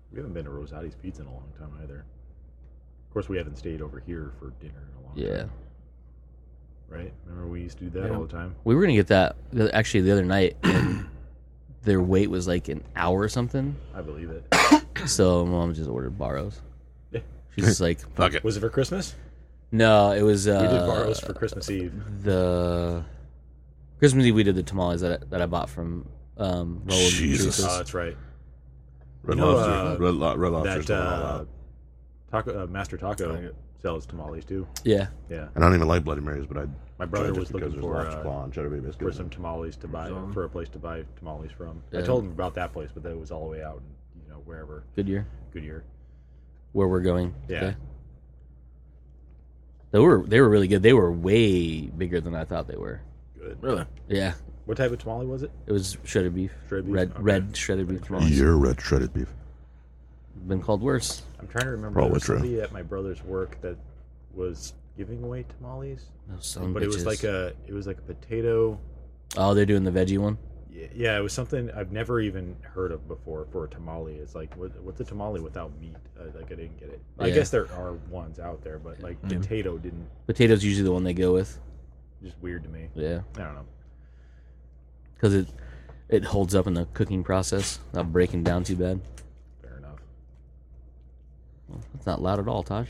We haven't been to Rosati's Pizza in a long time either. Of course, we haven't stayed over here for dinner in a long time. Right? Remember we used to do that all the time? We were going to get that actually the other night, and their wait was like an hour or something. I believe it. So Mom just ordered Barrows. Yeah. She's just like, Fuck it. Was it for Christmas? No, it was... We did Barrows for Christmas Eve. The Christmas Eve we did the tamales that I bought from Roland. Jesus. Oh, that's right. Red You know, Lobster. Red Lobster's That going all out. Master Taco sells tamales too. Yeah. Yeah. And I don't even like Bloody Marys, but I My brother tried was just because looking there's lox claw and cheddar bay for biscuits. some tamales to buy, for a place to buy tamales from. I Yeah. told him about that place, but that was all the way out in, wherever. Goodyear. Goodyear. Where we're going. Yeah. today. They were really good. They were way bigger than I thought they were. Good. Really? Yeah. What type of tamale was it? It was shredded beef. Shredded beef? Red Okay. red shredded beef tamales. You're red shredded beef. Been called worse. I'm trying to remember. Probably There was true. somebody at my brother's work that was giving away tamales, Those son but it was bitches. like a potato. Oh, they're doing the veggie one? Yeah, it was something I've never even heard of before for a tamale. It's like, what's a tamale without meat? Like, I didn't get it. I Yeah. guess there are ones out there, but like potato didn't. Potato's usually the one they go with. Just weird to me. Yeah. I don't know. Because it holds up in the cooking process, not breaking down too bad. Fair enough. Well, that's not loud at all, Taj.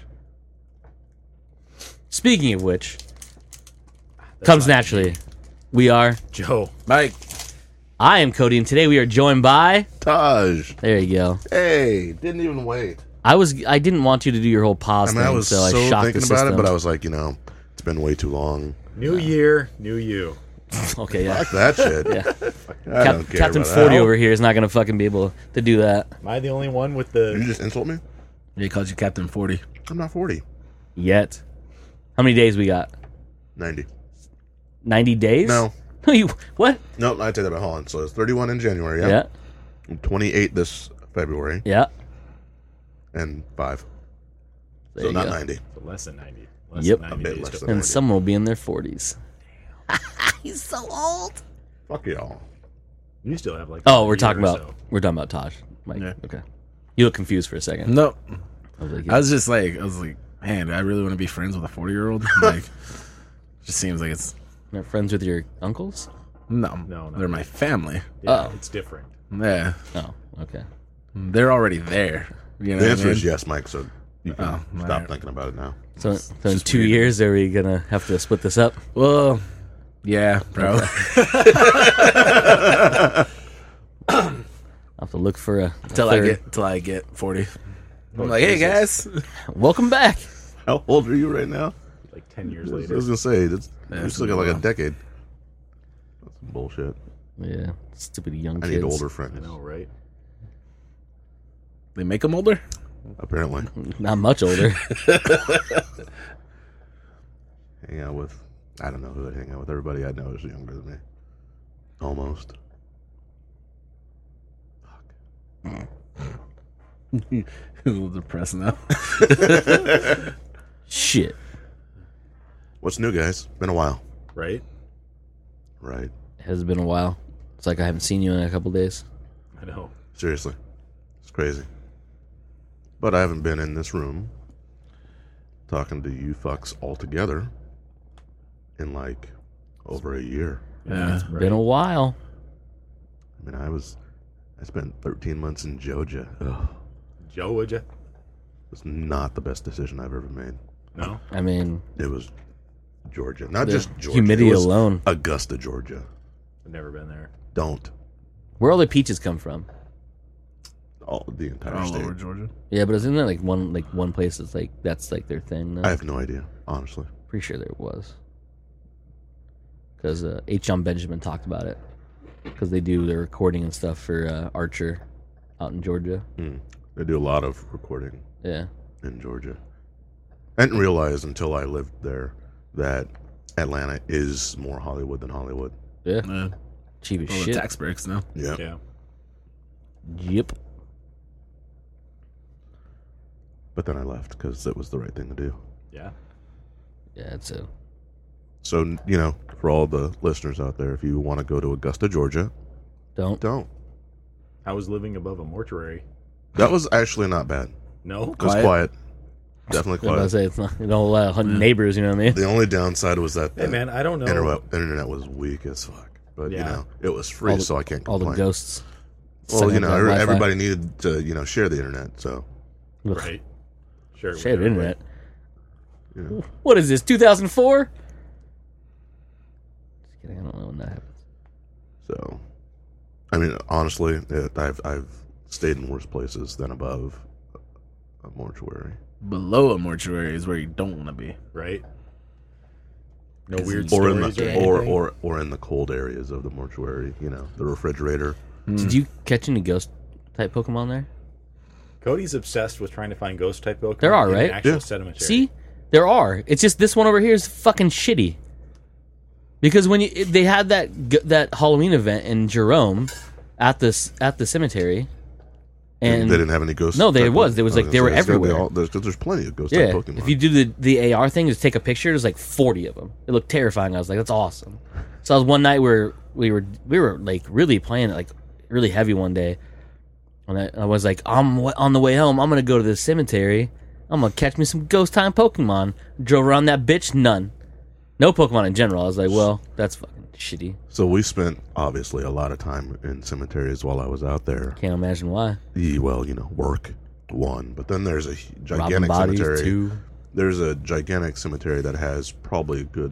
Speaking of which, comes not naturally. We are. Joe. Mike. I am Cody, and today we are joined by. Taj. There you go. Hey, didn't even wait. I didn't want you to do your whole pause I mean, I thing, was so I so shocked thinking the about system. it, but I was like, it's been way too long. New year, new you. Okay, yeah. Fuck that shit. Yeah. I don't care Captain about 40 that. over here is not going to fucking be able to do that Am I the only one with Did you the? just insult me? Yeah, he calls you Captain 40. I'm not 40. yet. How many days we got? 90. 90 days? No. No, you what? No, I take that back. Hold on. So it's 31 in January, yeah? Yeah. And 28 this February, Yeah. and 5. There So you not go. 90. So less than 90. Less Yep. than A 90 bit days less to- than And 90. someone will be in their 40s. He's so old. Fuck y'all. You still have like. Oh, a we're talking year or about so. Taj. Mike. Yeah. Okay. You look confused for a second. No. I was like, I was like, man, do I really want to be friends with a 40-year-old? Like, just seems like it's you're friends with your uncles? No, they're my family. Yeah, Oh. it's different. Yeah, Oh, okay. they're already there. You know The what answer I is mean? yes, Mike, so you can Oh, stop alright. thinking about it now. So in 2 years, are we gonna have to split this up? Well, yeah, bro. I'll have to look for a till third. I get 40. I'm like, hey guys. Welcome back. How old are you right now? Like 10 years I later. was going to say, you're it's still got been a like a while. decade. That's some bullshit. Yeah, stupid young I kids. need older I friends, know, right? They make them older. apparently. Not much older. Hang out with, I don't know who I hang out with. Everybody I know is younger than me. Almost. A little depressed now. Shit. What's new, guys? Been a while. Right? Right. It has been a while. It's like I haven't seen you in a couple days. I know. Seriously. It's crazy. But I haven't been in this room talking to you fucks all together in like over a year. Yeah. Been a while. I mean, I spent 13 months in Georgia. Ugh. Joe, would you? It was not the best decision I've ever made. No? I mean, It was Georgia. Not the just Georgia. humidity it was alone. Augusta, Georgia. I've never been there. Don't. Where all the peaches come from? The entire All state. over Georgia. Yeah, but isn't there like one place that's like their thing? No? I have no idea, honestly. Pretty sure there was. Because H. John Benjamin talked about it. Because they do their recording and stuff for Archer out in Georgia. They do a lot of recording Yeah. in Georgia. I didn't realize until I lived there that Atlanta is more Hollywood than Hollywood. Yeah. Yeah. Cheap as All the shit. tax breaks now. Yeah. Yeah. Yep. But then I left because it was the right thing to do. Yeah. Yeah, it's a... So, for all the listeners out there, if you want to go to Augusta, Georgia, Don't. don't. I was living above a mortuary. That was actually not bad. No? It was quiet. Definitely I was quiet. about to say, it's not a whole lot of neighbors, you know what I mean? The only downside was that Hey, man, I don't know. internet was weak as fuck. But, Yeah. it was free, so I can't All complain. the ghosts. Well, setting up that Wi-Fi. everybody needed to, share the internet, so. Ugh, Right. Sure. Share the whatever. internet. Yeah. What is this, 2004? Just kidding, I don't know when that happens. So, I mean, honestly, I've stayed in worse places than above a mortuary. Below a mortuary is where you don't want to be. Right? No 'Cause weird Or in stories the or anything? or in the cold areas of the mortuary, the refrigerator. Did you catch any ghost type Pokemon there? Cody's obsessed with trying to find ghost type Pokemon. There are, in an right? actual Yeah. cemetery. See? There are. It's just this one over here is fucking shitty. Because when they had that Halloween event in Jerome at the cemetery, and they didn't have any ghosts. No, there was like they were everywhere. There's plenty of ghost type Yeah, Pokemon. if you do the AR thing, just take a picture. There's like 40 of them. It looked terrifying. I was like, that's awesome. So I was one night where we were like really playing it like really heavy one day, and I was like, I'm on the way home. I'm gonna go to the cemetery. I'm gonna catch me some ghost time Pokemon. Drove around that bitch, none. No Pokemon in general. I was like, well, that's fucking shitty. So we spent obviously a lot of time in cemeteries while I was out there. Can't imagine why. Well, work one, but then there's a Robbing gigantic bodies cemetery. too. There's a gigantic cemetery that has probably a good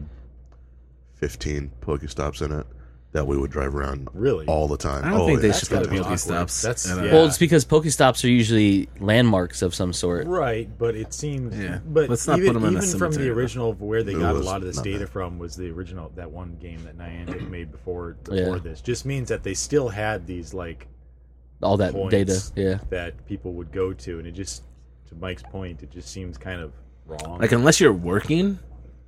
15 Pokestops in it that we would drive around Really? all the time. I don't think they that's should put gotta be Pokestops. awkward. That's- in a- yeah. Well, it's because Pokestops are usually landmarks of some sort. Right, but it seems. Yeah. But Let's not even, put 'em in a even from the cemetery, though. original, where they It got a was lot of this not data bad. from was the original, that one game that Niantic made before Yeah. this. Just means that they still had these like All that points data, yeah. that people would go to, and it just, to Mike's point, it just seems kind of wrong. Like, unless you're working,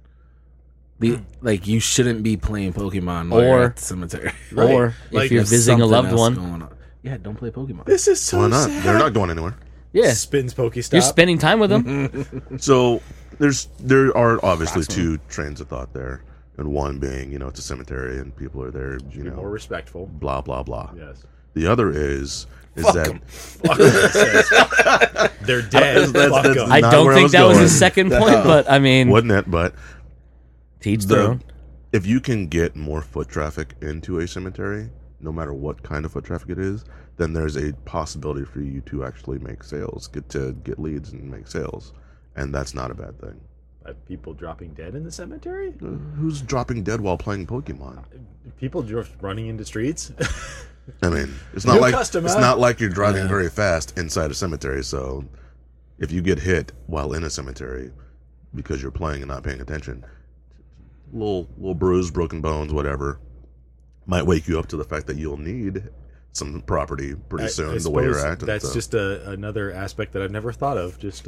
like you shouldn't be playing Pokemon while you're Or- at the cemetery. Right. Or Like, if you're If visiting a something loved else one, going on. Yeah, don't play Pokemon. this is so Why not? sad. They're not going anywhere. yeah, Spins Pokestop. you're spending time with them. So there are obviously two trains of thought there, and one being it's a cemetery and people are there, Be more respectful. blah blah blah. Yes. The other is Fuck that 'em. Fuck them, it says. They're dead. That's- Fuck that's 'em. I not don't where I think was that was going. his second point, but I mean, wasn't it? But teach their own. if you can get more foot traffic into a cemetery, no matter what kind of foot traffic it is, then there's a possibility for you to actually make sales, get leads and make sales, and that's not a bad thing. People dropping dead in the cemetery? Who's dropping dead while playing Pokemon? People just running into streets? I mean, it's not New like customer. it's not like you're driving Yeah. very fast inside a cemetery. So, if you get hit while in a cemetery because you're playing and not paying attention, little bruise, broken bones, whatever, might wake you up to the fact that you'll need some property pretty soon. The way you're suppose acting. That's so. just another aspect that I've never thought of. Just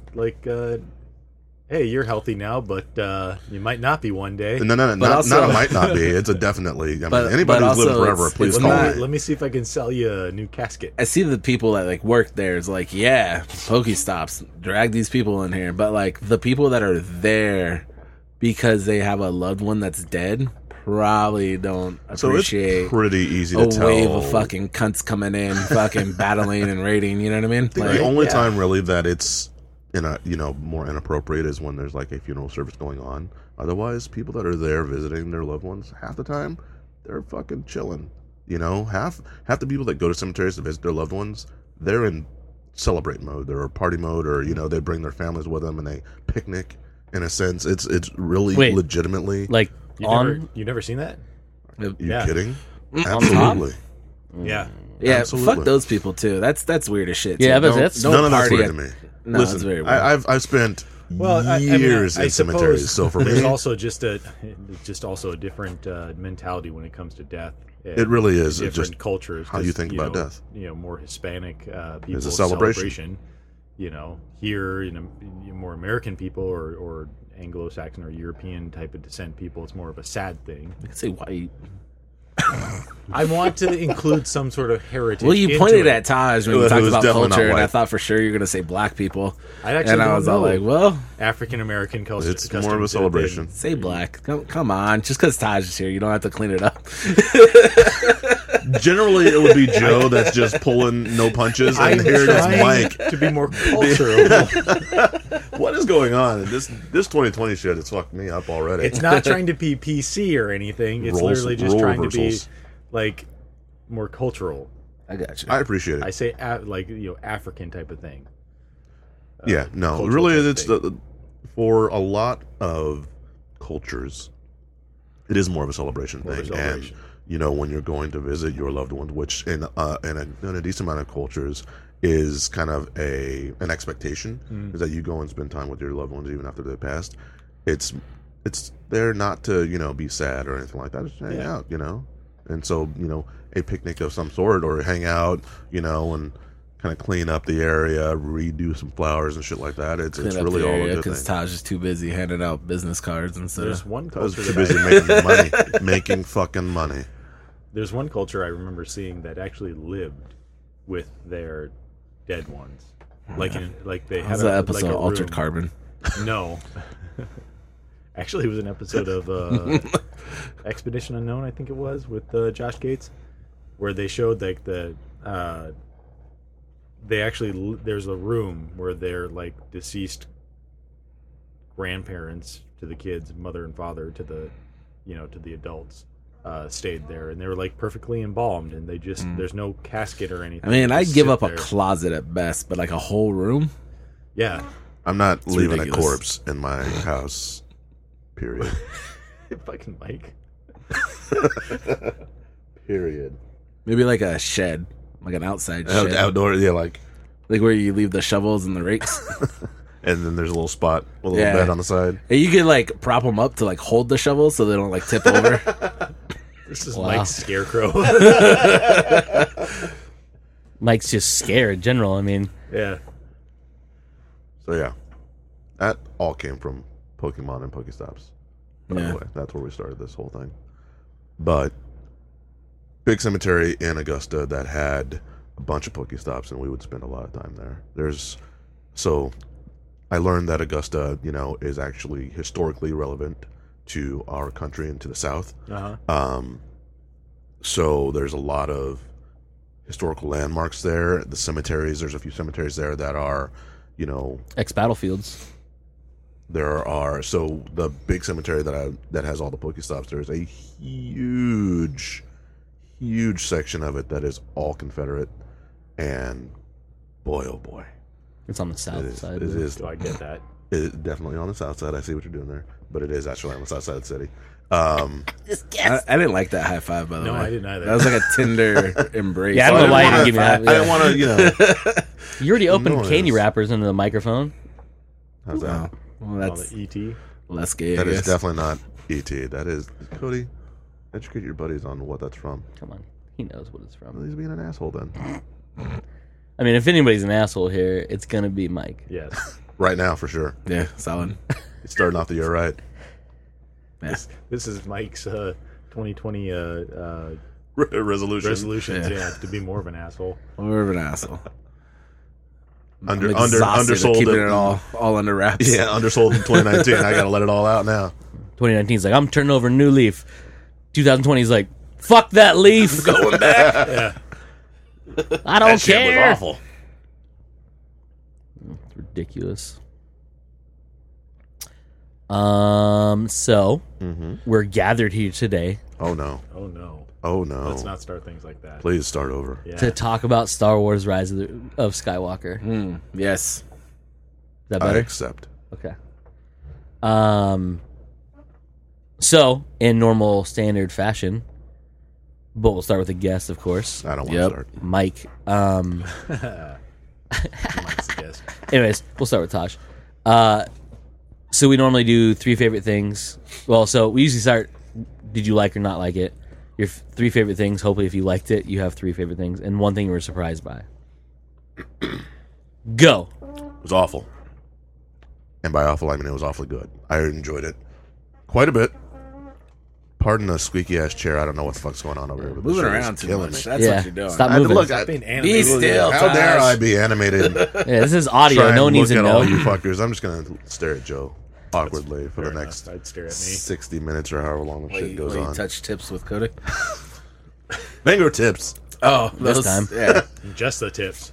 hey, you're healthy now, but you might not be one day. no, not also- it might not be. It's a definitely. I mean, But anybody who's also lived forever, it's please let, call not- me. let me see if I can sell you a new casket. I see the people that like work there is like, yeah, Pokestops, drag these people in here. But like the people that are there because they have a loved one that's dead probably don't So appreciate it's pretty easy a to tell. wave of fucking cunts coming in, fucking battling and raiding. You know what I mean? I think Like, the only yeah. time really that it's more inappropriate is when there's like a funeral service going on. Otherwise, people that are there visiting their loved ones, half the time they're fucking chilling. Half the people that go to cemeteries to visit their loved ones, they're in celebrate mode, they're party mode, or they bring their families with them and they picnic. In a sense, it's really Wait. legitimately. Like You never seen that? You yeah. kidding? top? Absolutely. Yeah. yeah, Absolutely. fuck those people too. That's weird as shit. Yeah, too. but that's- don't None of that's party weird at- to me. No, Listen, it's very weird. I've spent years in cemeteries, so for there's me, also just a different mentality when it comes to death. it really is. It Different just cultures. how you just, think about death. More Hispanic people. It's a celebration. Here, more American people or Anglo-Saxon or European type of descent people, it's more of a sad thing. I could say white. I want to include some sort of heritage. Well, you into pointed it. at Taj when It you was talked about definitely not culture, and I white. thought for sure you're going to say black people. I actually And I don't was all know. like, well, African American culture. It's more of a celebration. say black. Come on. Just because Taj is here, you don't have to clean it up. Generally, it would be Joe that's just pulling no punches, and here it is Mike. to be more cultural. What is going on? This 2020 shit has fucked me up already. It's not trying to be PC or anything. It's literally just role trying reversals. to be like more cultural. I got you. I appreciate it. I say like African type of thing. Yeah, no, cultural really, type it's for a lot of cultures, it is more of a celebration More of a thing. celebration. And you know, when you're going to visit your loved ones, which in a decent amount of cultures is kind of an expectation, is that you go and spend time with your loved ones even after they passed. It's there not to be sad or anything like that. Just hang out, and so a picnic of some sort or hang out, and kind of clean up the area, redo some flowers and shit like that. It's really all a good because thing. Taj is too busy handing out business cards and stuff. There's one I was culture too busy making money, making fucking money. There's one culture I remember seeing that actually lived with their dead ones. Like they had How's that a episode like a Altered room. Carbon? No. Actually, it was an episode of Expedition Unknown, I think it was, with Josh Gates, where they showed like there's a room where their like deceased grandparents to the kids, mother and father to the to the adults, stayed there, and they were like perfectly embalmed, and they just there's no casket or anything. I mean, They I'd just give sit up a there. closet at best, but like a whole room? Yeah. I'm not leaving ridiculous. a corpse in my house. Period. Fucking Mike. Period. Maybe like a shed, like an outside shed. Outdoor, yeah, like, Like where you leave the shovels and the rakes. and then there's a little spot, a little Yeah. bed on the side. And you could like prop them up to like hold the shovels so they don't like tip over. This is Wow. Mike's scarecrow. Mike's just scared in general. I mean, Yeah. So yeah, that all came from Pokemon and Pokestops. By Yeah. the way, that's where we started this whole thing. But big cemetery in Augusta that had a bunch of Pokestops, and we would spend a lot of time there. So I learned that Augusta, is actually historically relevant to our country and to the South. Uh-huh. So there's a lot of historical landmarks there. The cemeteries, there's a few cemeteries there that are, ex-battlefields. So the big cemetery that has all the Pokestops, there's a huge section of it that is all Confederate, and boy oh boy, It's on the south side. it is Do I get that? definitely on the south side. I see what you're doing there, but it is actually on the south side of the city. I didn't like that high five, by the No, way. I didn't either. That was like a Tinder embrace. Yeah, I don't know why you didn't give me that. I didn't want to, You already opened Noise. candy wrappers into the microphone. how's that? Well, All that's the ET. less gay, That I is guess. definitely not ET. That is Cody. Educate your buddies on what that's from. Come on, he knows what it's from. He's being an asshole then. I mean, if anybody's an asshole here, it's gonna be Mike. Yes. Right now, for sure. Yeah, solid. He's starting off the year right. Yeah. This is Mike's 2020 Resolution. resolutions. Yeah. Yeah, to be more of an asshole. More of an asshole. Under I'm exhausted of undersold. keeping it all under wraps. Yeah, undersold in 2019. I gotta let it all out now. 2019 is like, I'm turning over a new leaf. 2020 is like, fuck that leaf. Going back. Yeah. I don't That shit care. was awful. It's ridiculous. So we're gathered here today Oh no. Oh no. Oh no. Let's not start things like that. Please start over. Yeah. to talk about Star Wars: Rise of Skywalker. Is Yes. that I better? accept. Okay. So in normal standard fashion, but we'll start with a guest, of course. I don't want Yep. to start. Mike. Mike's guest. Anyways, we'll start with Tosh. So we normally do 3 favorite things. Well, so we usually start, did you like or not like it? Your 3 favorite things. Hopefully, if you liked it, you have 3 favorite things. And 1 thing you were surprised by. Go. It was awful. And by awful, I mean it was awfully good. I enjoyed it quite a bit. Pardon the squeaky ass chair. I don't know what the fuck's going on over here. but this Moving shit is around too killing much. me. That's Yeah. what you're doing. Stop I had to moving. look. Being Be animated. still. How dare Taj. I be animated? Yeah, this is audio. Try No one and needs look to at all know. you fuckers. I'm just gonna stare at Joe awkwardly for the Fair next enough. I'd stare at me. 60 minutes or however long the Will shit you, goes will you on. touch tips with Cody? Fingertips. Oh, This those, time. yeah. Just the tips.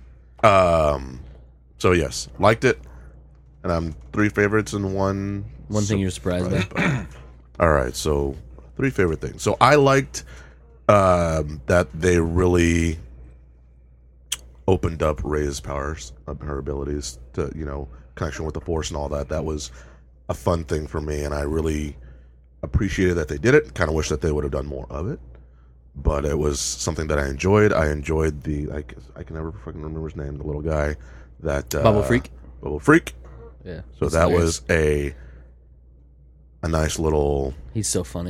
So yes, liked it, and I'm 3 favorites and one. One thing you're surprised by. All right, so 3 favorite things. So I liked that they really opened up Rey's powers, her abilities to, connection with the Force and all that. That was a fun thing for me, and I really appreciated that they did it. Kind of wish that they would have done more of it, but it was something that I enjoyed. I enjoyed I can never fucking remember his name, the little guy that Bubble Freak. Bubble Freak. Yeah. So He's that hilarious. was a nice little He's so funny.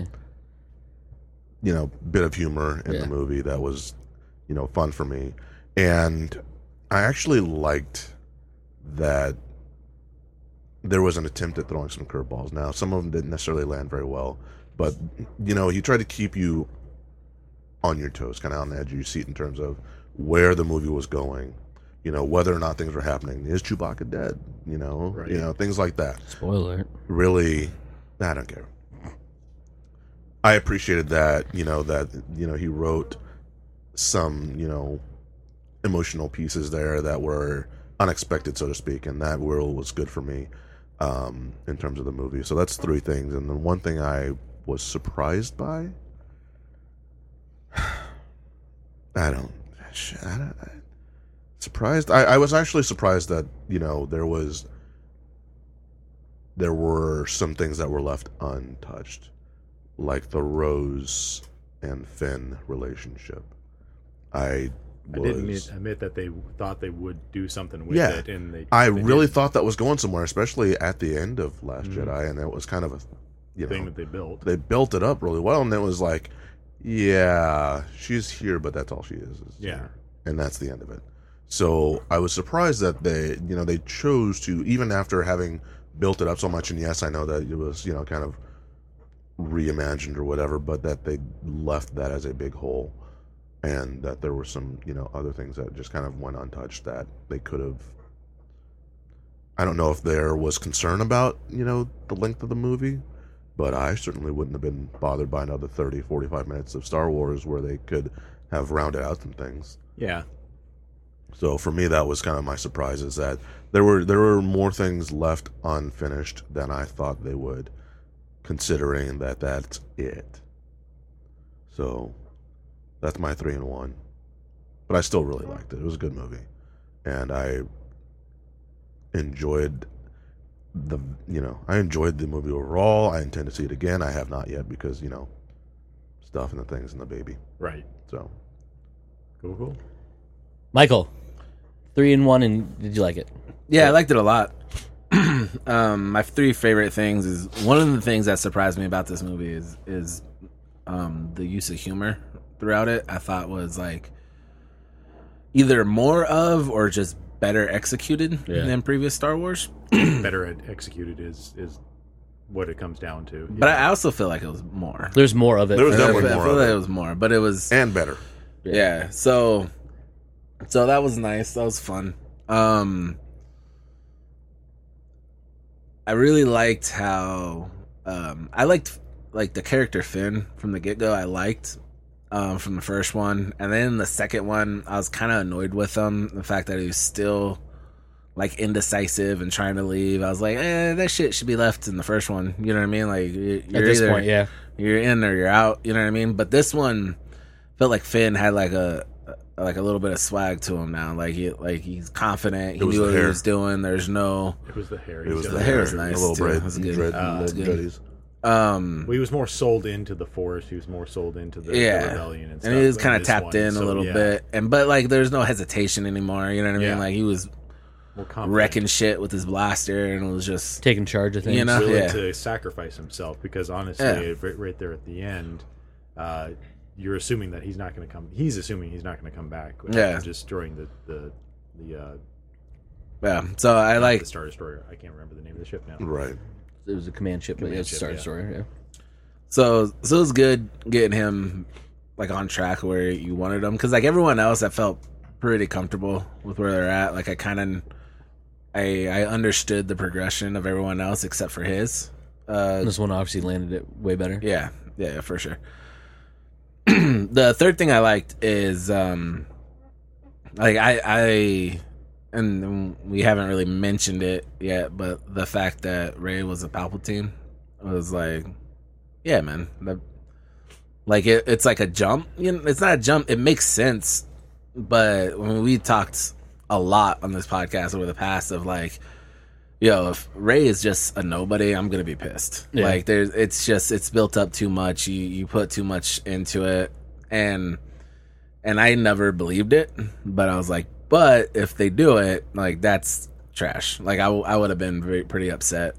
bit of humor in Yeah. the movie that was fun for me. And I actually liked that there was an attempt at throwing some curveballs. Now, some of them didn't necessarily land very well, but he tried to keep you on your toes, kind of on the edge of your seat in terms of where the movie was going, whether or not things were happening. Is Chewbacca dead? Right. Things like that. Spoiler alert. Really, I don't care. I appreciated that, he wrote some, emotional pieces there that were unexpected, so to speak, and that was good for me in terms of the movie. So that's 3 things. And then one thing I was surprised by, surprised. I was actually surprised that, there were some things that were left untouched, like the Rose and Finn relationship. I didn't admit that they thought they would do something with Yeah. it, and they really did. thought that was going somewhere, especially at the end of Last Jedi, and it was kind of a thing that they built. they built it up really well, and it was like, yeah, she's here, but that's all she is Yeah. here. And that's the end of it. So I was surprised that they chose to, even after having built it up so much, and yes, I know that it was kind of reimagined or whatever, but that they left that as a big hole, and that there were some other things that just kind of went untouched that they could have. I don't know if there was concern about the length of the movie, but I certainly wouldn't have been bothered by another 30-45 minutes of Star Wars where they could have rounded out some things. Yeah. So for me, that was kind of my surprise, is that there were more things left unfinished than I thought they would, considering that that's it. So that's my 3 and 1. But I still really liked it. It was a good movie, and I enjoyed the movie overall. I intend to see it again. I have not yet because stuff and the things and the baby. Right. So Cool. Michael, 3 and 1, and did you like it? Yeah, I liked it a lot. My 3 favorite things is, one of the things that surprised me about this movie is the use of humor throughout it. I thought was like either more of or just better executed than previous Star Wars. Better executed is what it comes down to. But I also feel like it was more. There's more of it. There was I definitely feel more of like it. it was more, but it was and better. yeah. So that was nice. That was fun. I really liked how I liked the character Finn from the get go. I liked from the first one, and then the second one, I was kind of annoyed with him. The fact that he was still like indecisive and trying to leave. I was like, that shit should be left in the first one. You know what I mean? Like you're At this either, point, yeah. you're in or you're out. You know what I mean? But this one felt like Finn had like a little bit of swag to him now. Like he's confident. He It was knew the what he hair. was doing. There's no. It was the hair. It was The hair was nice, the little too. braid, That's good. dread, That's good. dreadies. Well, he was more sold into the Force. He was more sold into the rebellion and stuff. and he was than kind of this tapped one. in a So, little yeah, bit, but like there's no hesitation anymore. You know what I mean? Yeah. Like he was more confident, wrecking shit with his blaster, and it was just Taking charge of things. You know? willing Yeah. to sacrifice himself, because honestly, Yeah. right there at the end, you're assuming that he's not going to come. He's assuming he's not going to come back. Yeah. destroying the yeah. So I like the Star Destroyer. I can't remember the name of the ship now. Right. It was a command ship, but Command yeah, it's a ship, Star yeah. Destroyer. Yeah. so it was good getting him like on track where you wanted him, because like everyone else, I felt pretty comfortable with where they're at. Like I understood the progression of everyone else except for his. This one obviously landed it way better. Yeah, for sure. the third thing I liked is like I and we haven't really mentioned it yet, but the fact that Rey was a Palpatine was like, yeah, man. Like it's like a jump. You know, it's not a jump. It makes sense. But when we talked a lot on this podcast over the past of like, yo, if Rey is just a nobody, I'm gonna be pissed. Yeah. Like it's built up too much. You put too much into it, and I never believed it. But I was like, but if they do it, like that's trash. Like I would have been pretty upset.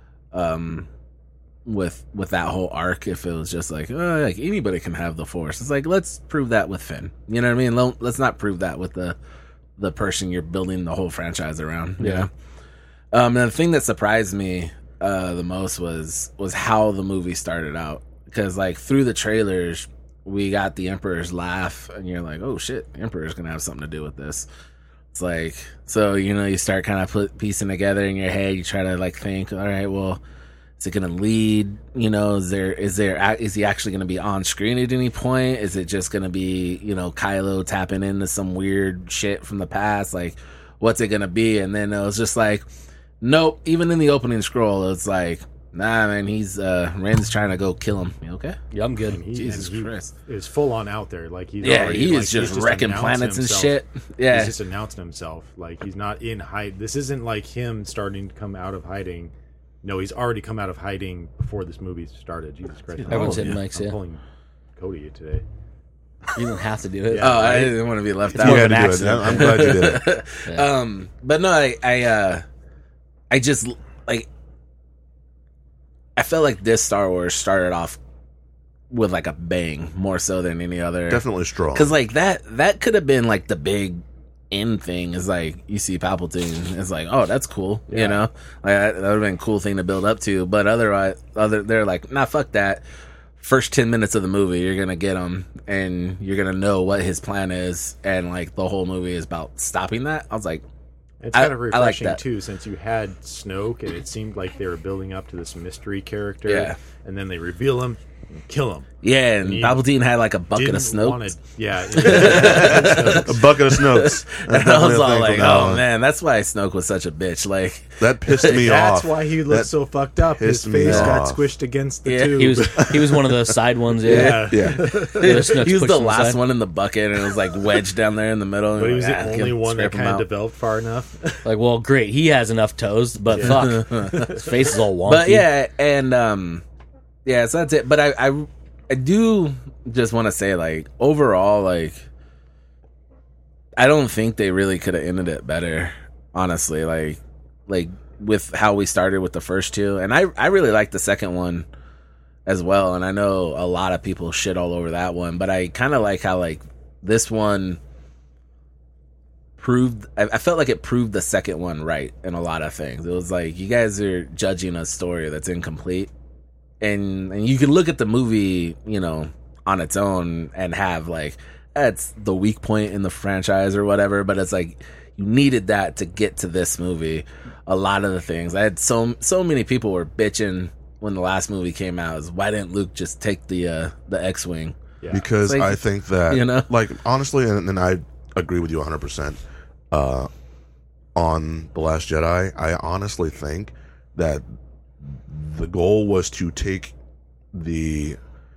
With that whole arc, if it was just like, oh, like anybody can have the Force. It's like, let's prove that with Finn. You know what I mean? Let's not prove that with the person you're building the whole franchise around. You know? And the thing that surprised me the most was how the movie started out, because like through the trailers we got the Emperor's laugh, and you're like, oh shit, the Emperor's gonna have something to do with this. It's like, so you start kind of piecing together in your head. You try to like think, all right, well, is it going to lead? Is he actually going to be on screen at any point? Is it just going to be, Kylo tapping into some weird shit from the past? Like, what's it going to be? And then it was just like, nope. Even in the opening scroll, it's like, nah, man, Ren's trying to go kill him. You okay? Yeah, I'm good. Jesus Christ. Is full on out there. Like he's he is just wrecking planets and shit. Yeah. He's just announcing himself. Like he's not in hide. This isn't like him starting to come out of hiding. No, he's already come out of hiding before this movie started. Jesus Christ. Everyone's hitting mics, I'm yeah. pulling Cody today. You don't have to do it. Yeah. Oh, I didn't want to be left You out. had to do it. accident. I'm glad you did it. Yeah. But no, I just like, I felt like this Star Wars started off with like a bang more so than any other. Definitely strong. Because like that could have been like the big end thing, is like you see Palpatine, it's like, oh, that's cool. Yeah. Like that would have been a cool thing to build up to. But otherwise, they're like, nah, fuck that. First 10 minutes of the movie, you're gonna get him, and you're gonna know what his plan is, and like the whole movie is about stopping that. I was like, It's kind of I like refreshing that. too, since you had Snoke, and it seemed like they were building up to this mystery character. Yeah. And then they reveal him and kill him. yeah, and you Palpatine had like a bucket of Didn't want Snoke. it. Yeah. A bucket of Snokes. And I was all Definitely a thing like, from now oh on. man, that's why Snoke was such a bitch. Like, That pissed me off. That's why he looked That so fucked up. His pissed me face got off. squished against the Yeah, tube. He was one of the side ones. Yeah. yeah. Yeah. Snoke's he was pushed the to last side. one in the bucket, and it was like wedged down there in the middle. But he and was like, the ah, only can one that scrape him kind of out. developed far enough. Like, well, great. He has enough toes, but Yeah. fuck, his face is all wonky. But yeah, and yeah, so that's it. But I do just want to say, like, overall, like, I don't think they really could have ended it better, honestly. Like with how we started with the first two, and I really like the second one as well. And I know a lot of people shit all over that one, but I kind of like how like this one proved. I felt like it proved the second one right in a lot of things. It was like, you guys are judging a story that's incomplete. And you can look at the movie, on its own and have like, that's the weak point in the franchise or whatever, but it's like you needed that to get to this movie. A lot of the things I had, so many people were bitching when the last movie came out, is why didn't Luke just take the X-wing? Yeah. Because Like, I think that, like, honestly, and I agree with you 100% on The Last Jedi. I honestly think that the goal was to take the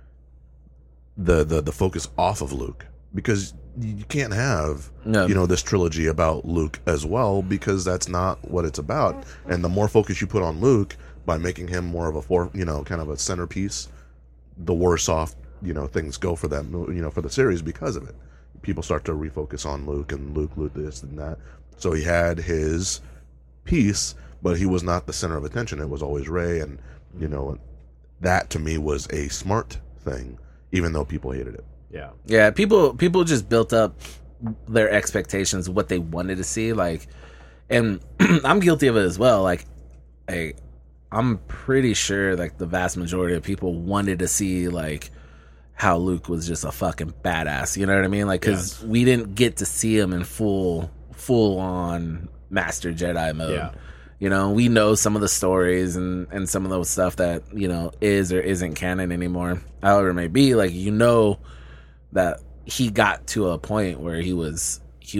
focus off of Luke, because you can't have No. this trilogy about Luke as well, because that's not what it's about. And the more focus you put on Luke by making him more of a kind of a centerpiece, the worse off things go for that for the series because of it. People start to refocus on Luke and Luke this and that. So he had his piece, but he was not the center of attention. It was always Rey, and that to me was a smart thing, even though people hated it. Yeah. Yeah, people just built up their expectations of what they wanted to see, like, and I'm guilty of it as well. Like, I'm pretty sure like the vast majority of people wanted to see like how Luke was just a fucking badass. You know what I mean? Like, because we didn't get to see him in full on Master Jedi mode. Yeah. We know some of the stories and some of those stuff that, is or isn't canon anymore. However it may be, like, that he got to a point where he was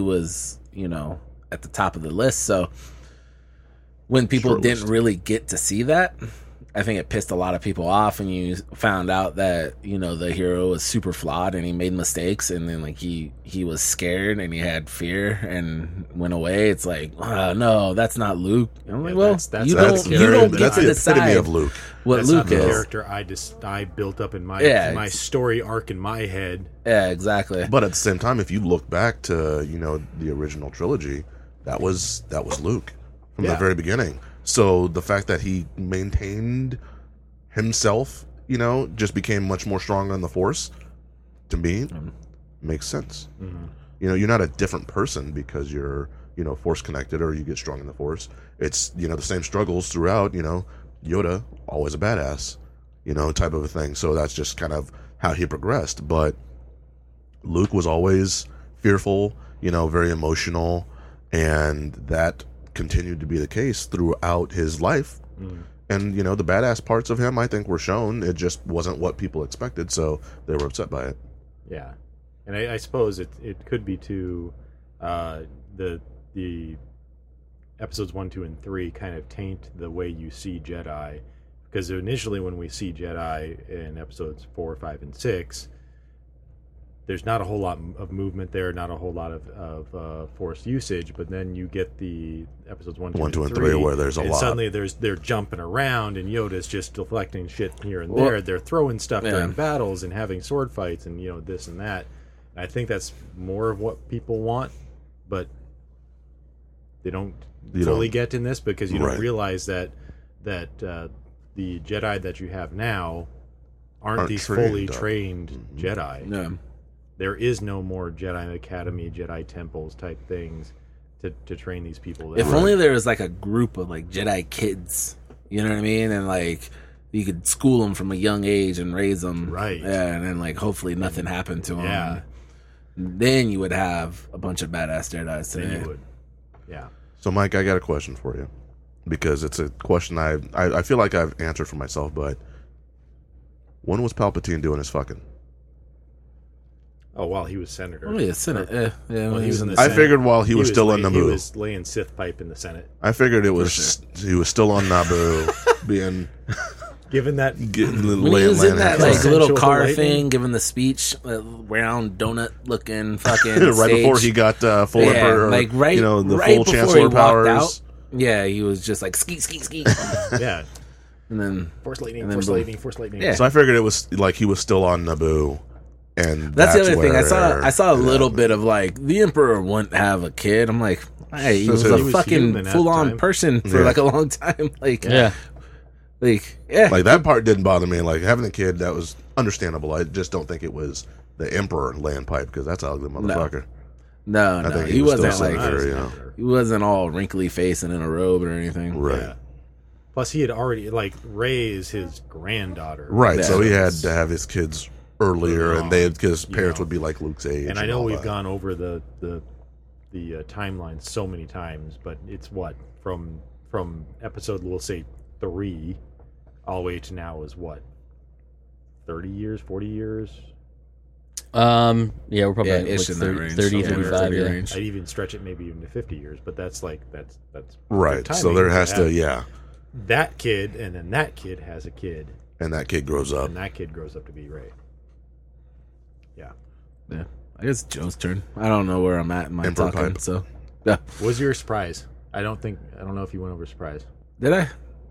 at the top of the list. So when people Short didn't list. really get to see that, I think it pissed a lot of people off, and you found out that the hero was super flawed and he made mistakes, and then like he was scared and he had fear and went away. It's like, no, that's not Luke. And I'm like, well, that's- you that's don't the- get that's to the epitome decide of Luke. what That's Luke not the is. character I built up in my Yeah, story arc in my head. Yeah, exactly. But at the same time, if you look back to the original trilogy, that was Luke from the Yeah. very beginning. So the fact that he maintained himself, just became much more strong on the Force, to me, makes sense. Mhm. You're not a different person because you're Force connected or you get strong in the Force. It's the same struggles throughout. Yoda always a badass, type of a thing. So that's just kind of how he progressed. But Luke was always fearful, very emotional, and that continued to be the case throughout his life. And the badass parts of him, I think, were shown. It just wasn't what people expected, so they were upset by it. Yeah, and I suppose it could be too the episodes 1, 2, and 3 kind of taint the way you see Jedi, because initially when we see Jedi in episodes 4, 5, and 6, there's not a whole lot of movement there, not a whole lot of Force usage, but then you get the episodes 1, 2, and 3 where there's a and lot. suddenly they're jumping around and Yoda's just deflecting shit here and there. They're throwing stuff during battles and having sword fights and this and that. And I think that's more of what people want, but they don't fully get in this because you don't Right. realize that the Jedi that you have now aren't these trained, fully though. trained Jedi. Yeah. There is no more Jedi Academy, Jedi temples type things to train these people. If only there was like a group of like Jedi kids, you know what I mean, and like you could school them from a young age and raise them, Right. Yeah, and then like hopefully nothing happened to them. Yeah. Then you would have a bunch of badass Jedi's today. then you would. Yeah. So, Mike, I got a question for you, because it's a question I feel like I've answered for myself, but when was Palpatine doing his fucking? Oh, while he was senator. Oh yeah, Senate. Yeah, Well, he was in the I Senate. figured while he was still in He Naboo. was laying Sith pipe in the Senate. I figured it was he was still on Naboo, being Given that When he was in that like Essential little to car lightning. thing, giving the speech, round donut looking fucking right stage. before he got full yeah, emperor, like right, the right full before chancellor he walked powers. out. Yeah, he was just like skeet, skeet, skeet, yeah, and then Force lightning, And then Force boom. lightning, Force lightning. Yeah. So I figured it was like he was still on Naboo, and that's the other where, thing. I saw a little bit of like the Emperor wouldn't have a kid. I'm like, hey, he was He a was fucking human at full the on time. person for Yeah. like a long time. Like, Yeah. yeah. Like that part didn't bother me. Like having a kid, that was understandable. I just don't think it was the Emperor laying pipe, because that's an ugly motherfucker. No, I no, think he he was wasn't still like senator, Nice. you know. he wasn't all wrinkly face and in a robe or anything. Right, Yeah. Plus, he had already Rey is his granddaughter. right. Yeah. So he had to have his kids earlier, and his parents know. would be like Luke's age. And I know all we've that. gone over the timeline so many times, but it's what from episode, we'll say 3, all the way to now is what 30 years, 40 years. Yeah, we're probably Yeah, like ish in that 30, range. 30 somewhere 35, 30 yeah. range. I'd even stretch it maybe even to 50 years, but that's Right. good So timing there has to, have yeah. that kid, and then that kid has a kid, And that kid grows up. and that kid grows up to be Rey. Yeah. Yeah, I guess it's Joe's turn. I don't know where I'm at in my Emperor talking. pipe. So, yeah, What was your surprise? I don't know if you went over surprise. did I?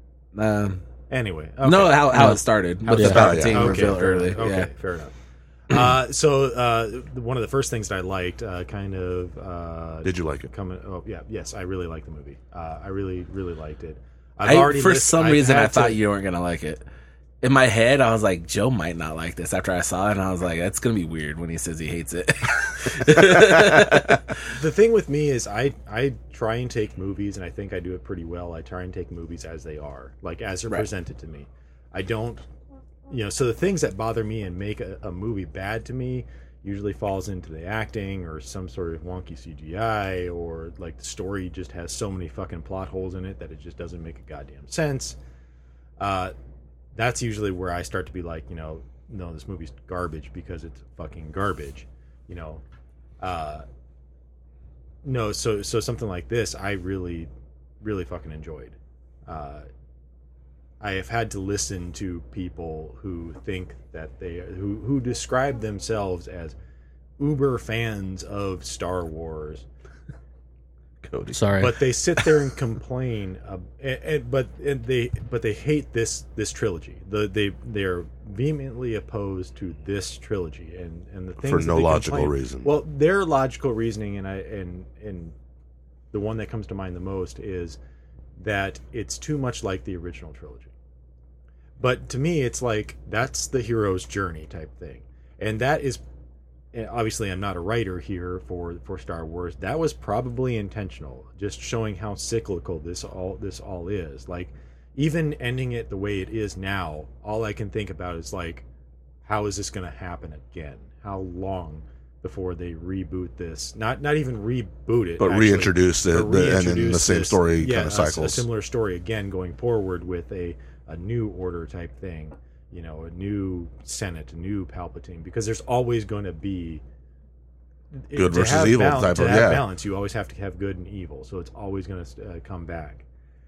Anyway, okay. No, how it started with the it started, Palpatine yeah. reveal fair early. enough. Okay, Yeah, fair enough. One of the first things that I liked, Did you like it? Yes, I really liked the movie. I really liked it. For some reason, I thought you weren't gonna like it. In my head, I was like, Joe might not like this. After I saw it, and I was like, that's gonna be weird when he says he hates it. The thing with me is I try and take movies, and I think I do it pretty well. I try and take movies as they are, like as they're Right. presented to me. I don't, so the things that bother me and make a movie bad to me usually falls into the acting or some sort of wonky CGI, or like the story just has so many fucking plot holes in it that it just doesn't make a goddamn sense. That's usually where I start to be like, no, this movie's garbage because it's fucking garbage, you know. No, so something like this, I really, really fucking enjoyed. I have had to listen to people who think that who describe themselves as uber fans of Star Wars. Cody. Sorry. But they sit there and complain, but they hate this trilogy. They're vehemently opposed to this trilogy, and the things For that no they logical complain- reason. Well, their logical reasoning, and the one that comes to mind the most is that it's too much like the original trilogy. But to me, it's like that's the hero's journey type thing, and that is. Obviously, I'm not a writer here for Star Wars. That was probably intentional, just showing how cyclical this all is. Like, even ending it the way it is now, all I can think about is like, how is this going to happen again? How long before they reboot this? Not even reboot it, But actually, reintroduce it, but and then the reintroduce same this- story yeah, kind of cycles. a similar story again going forward with a new order type thing. You know, a new Senate, a new Palpatine, because there's always going to be Good to versus have evil balance, type to of- have yeah. balance. You always have to have good and evil, so it's always going to come back.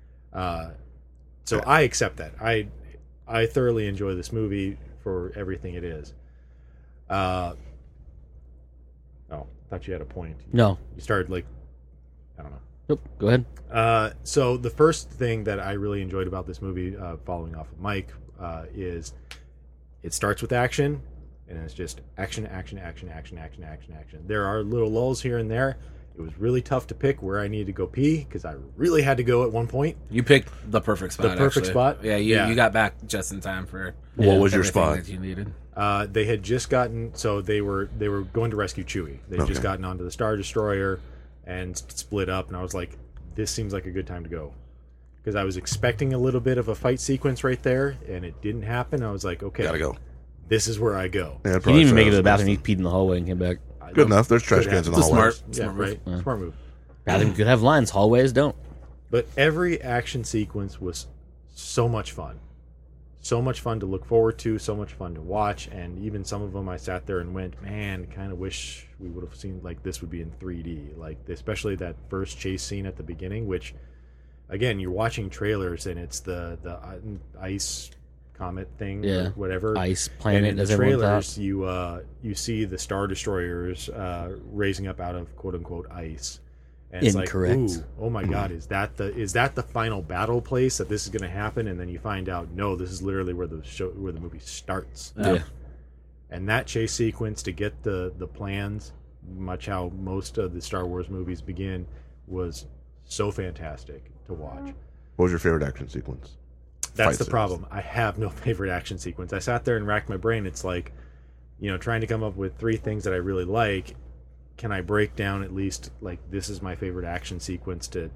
So I accept that. I thoroughly enjoy this movie for everything it is. Oh, thought you had a point. No. You started like, I don't know. Nope. Go ahead. So the first thing that I really enjoyed about this movie, following off of Mike, is it starts with action, and it's just action. There are little lulls here and there. It was really tough to pick where I needed to go pee because I really had to go at one point. You picked the perfect spot. The perfect actually. spot? Yeah, Yeah. you got back just in time for What was your everything spot? that you needed. They had just gotten, so they were going to rescue Chewie. They had just Okay. gotten onto the Star Destroyer and split up, and I was like, this seems like a good time to go. Because I was expecting a little bit of a fight sequence right there, and it didn't happen. I was like, okay, Gotta go. this is where I go. Yeah, He didn't even make it to the bathroom. He peed in the hallway and came back. Good enough. There's trash Could cans in the It's a hallway. smart- Yeah, Smart right. move. Smart move. Bathroom could have lines. Hallways don't. But every action sequence was so much fun. So much fun to look forward to, so much fun to watch, and even some of them I sat there and went, man, kind of wish we would have seen like this would be in 3D. Like, especially that first chase scene at the beginning, which, again, you're watching trailers and it's the ice comet thing, Yeah. or whatever. Ice And planet, in the as everyone trailers, thought. you see the Star Destroyers raising up out of quote unquote ice. And it's Incorrect. like, ooh, oh my God, is that the final battle place that this is going to happen? And then you find out, no, this is literally where the movie starts. Yeah. And that chase sequence to get the plans, much how most of the Star Wars movies begin, was so fantastic to watch. What was your favorite action sequence? That's Fight the scenes. problem. I have no favorite action sequence. I sat there and racked my brain. It's like, trying to come up with 3 things that I really like. Can I break down at least like this is my favorite action sequence to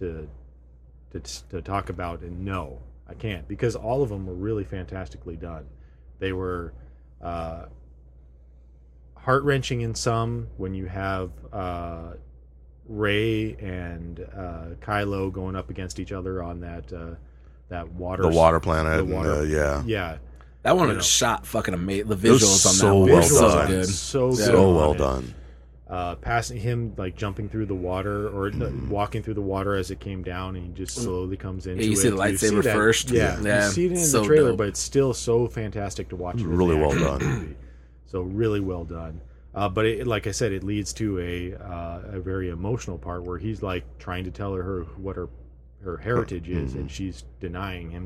talk about? And no, I can't, because all of them were really fantastically done. They were heart-wrenching in some, when you have Rey and Kylo going up against each other on that water, The water planet. the and, water- yeah. yeah, That one You was know. shot fucking amazing. The was visuals on that so one well were so done. good. so good So on well it. done. Passing him, like jumping through the water, or walking through the water as it came down, and he just slowly comes into Yeah, you it. see the lightsaber that- first. Yeah, Yeah, you see it in so the trailer, dope. but it's still so fantastic to watch. It as Really the well actual done. movie. So really well done. But it, like I said, it leads to a very emotional part where he's like trying to tell her what her heritage is, and she's denying him.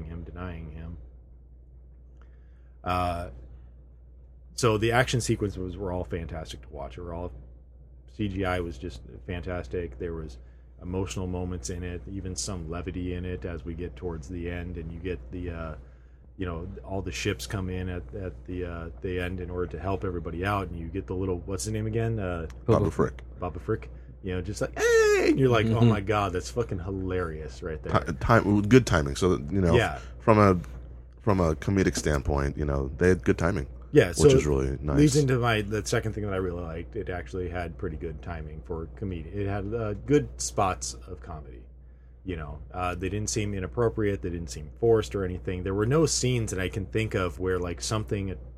So the action sequences were all fantastic to watch. CGI was just fantastic. There was emotional moments in it, even some levity in it as we get towards the end, and you get the all the ships come in at the end in order to help everybody out, and you get the little, what's his name again, Babu Frick. Baba Frick, just like, hey, and you're like, oh my God, that's fucking hilarious right there. Good timing. So, Yeah. from a comedic standpoint, they had good timing. Yeah, so which is really nice. Leads into the second thing that I really liked. It actually had pretty good timing for comedy. It had good spots of comedy. They didn't seem inappropriate. They didn't seem forced or anything. There were no scenes that I can think of where like something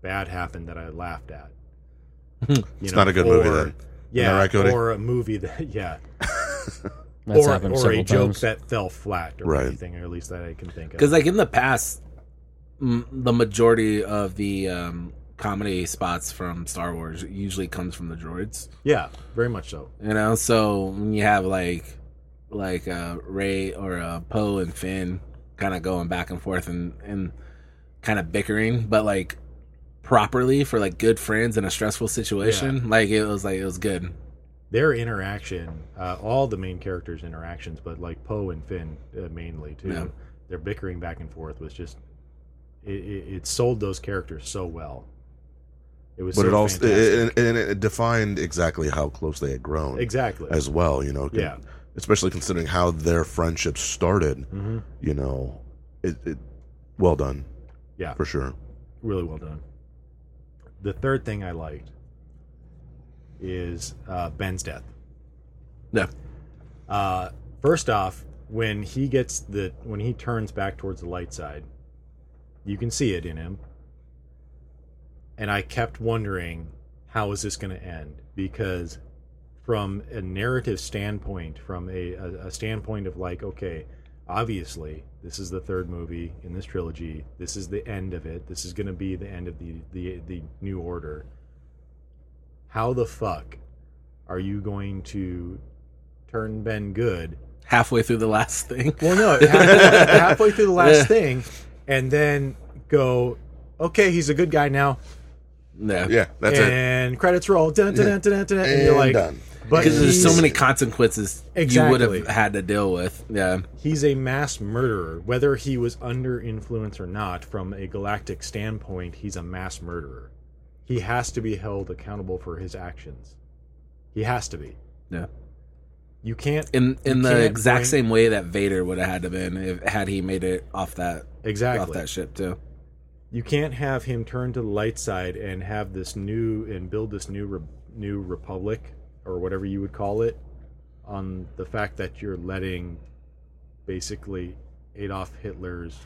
bad happened that I laughed at. It's not a good movie then. Yeah, Am I right, Cody? or a movie that That's or happened a several joke times. that fell flat or Right. anything, or at least that I can think of. Because like in the past, the majority of the comedy spots from Star Wars usually comes from the droids. Yeah, very much so. You know, so when you have like Rey or Poe and Finn kind of going back and forth and kind of bickering, but like properly for like good friends in a stressful situation, like it was good. Their interaction, all the main characters' interactions, but like Poe and Finn mainly too, Yeah. their bickering back and forth was just it sold those characters so well. It was, But so it also fantastic. it defined exactly how close they had grown Exactly. as well. You know, Yeah. especially considering how their friendship started. Mm-hmm. You know, it well done. Yeah. For sure. Really well done. The third thing I liked is Ben's death. Yeah. First off, when he turns back towards the light side, you can see it in him. And I kept wondering, how is this going to end? Because from a narrative standpoint, from a standpoint of like, okay, obviously this is the third movie in this trilogy. This is the end of it. This is going to be the end of the New Order. How the fuck are you going to turn Ben good Halfway through the last thing. well, no, halfway through the last thing, and then go, okay, he's a good guy now, Yeah. Yeah, that's it. and credits roll, dun, dun, dun, dun, dun, dun, and you're like, done. but Because there's so he's- many consequences Exactly. you would have had to deal with. Yeah. He's a mass murderer, whether he was under influence or not. From a galactic standpoint, he's a mass murderer. He has to be held accountable for his actions. He has to be. Yeah. You can't In you the can't exact bring- same way that Vader would have had to been had he made it off that ship too. You can't have him turn to the light side and have this build this new republic or whatever you would call it on the fact that you're letting basically Adolf Hitler's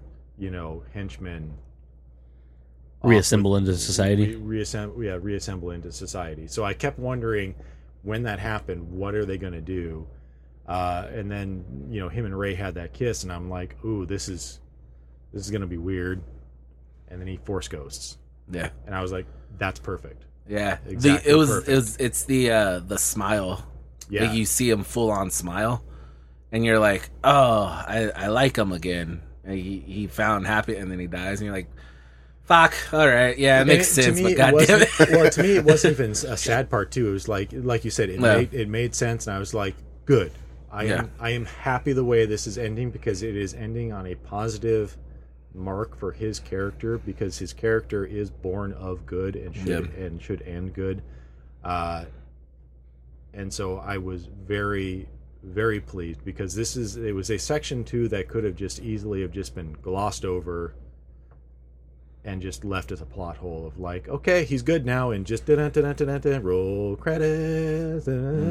henchmen Reassemble into society. reassemble into society. So I kept wondering, when that happened, what are they going to do? And then him and Rey had that kiss, and I'm like, ooh, this is going to be weird. And then he force ghosts, Yeah. and I was like, that's perfect. Yeah. Exactly It's the smile. Yeah, Like you see him full on smile, and you're like, oh, I like him again. And he found happy, and then he dies, and you're like, fuck. All right, yeah, it makes sense. But goddamn it. Well, to me, it wasn't even a sad part too. It was like you said, it made sense, and I was like, good. I am happy the way this is ending, because it is ending on a positive mark for his character, because his character is born of good and should end good. And so I was very, very pleased, because it was a section 2 that could have just easily have just been glossed over and just left as a plot hole of like, okay, he's good now, and just roll credits.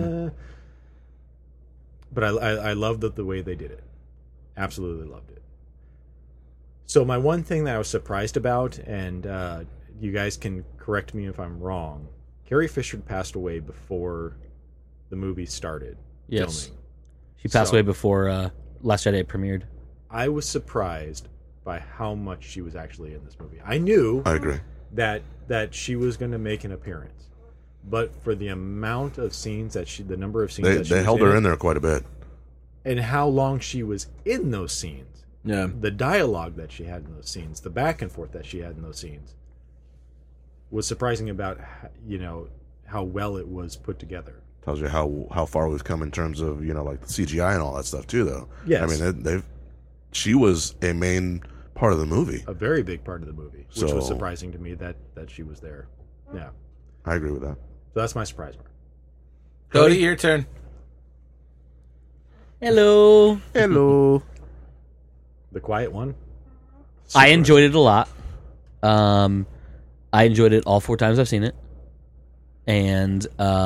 But I loved the way they did it. Absolutely loved it. So my one thing that I was surprised about, and you guys can correct me if I'm wrong, Carrie Fisher passed away before the movie started Yes. filming. She passed So- away before Last Jedi premiered. I was surprised by how much she was actually in this movie. I knew I agree. that she was going to make an appearance, but for the amount of scenes the number of scenes that she They was held her in there quite a bit. and how long she was in those scenes, Yeah. the dialogue that she had in those scenes, the back and forth that she had in those scenes, was surprising about how well it was put together. Tells you how far we've come in terms of like the CGI and all that stuff too. Though, Yes. I mean she was a main part of the movie. A very big part of the movie, which was So- surprising to me that she was there. Yeah, I agree with that. so that's my surprise mark. Cody, your turn. Hello. Hello. The Quiet One. I enjoyed it a lot. I enjoyed it all 4 times I've seen it. And,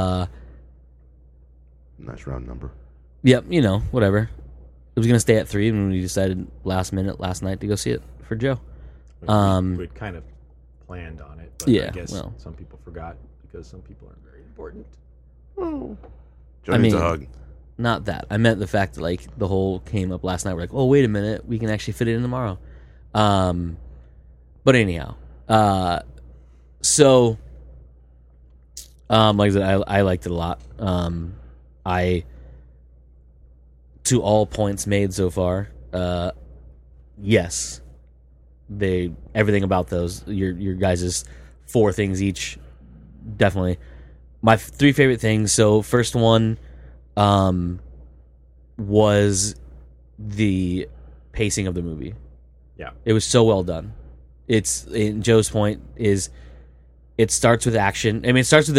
Nice round number. yep, whatever. It was going to stay at 3 when we decided last minute last night to go see it for Joe. We'd kind of planned on it. But Yeah, I guess well. some people forgot because some people aren't very important. Oh. Joe needs a hug. Not that. I meant the fact that like the whole came up last night. We're like, oh wait a minute, we can actually fit it in tomorrow. But anyhow, so like I said, I liked it a lot. I to all points made so far, yes, everything about those your guys' 4 things each, definitely my 3 favorite things. So first one was the pacing of the movie. Yeah. It was so well done. It's, in Joe's point, is it starts with action. I mean, it starts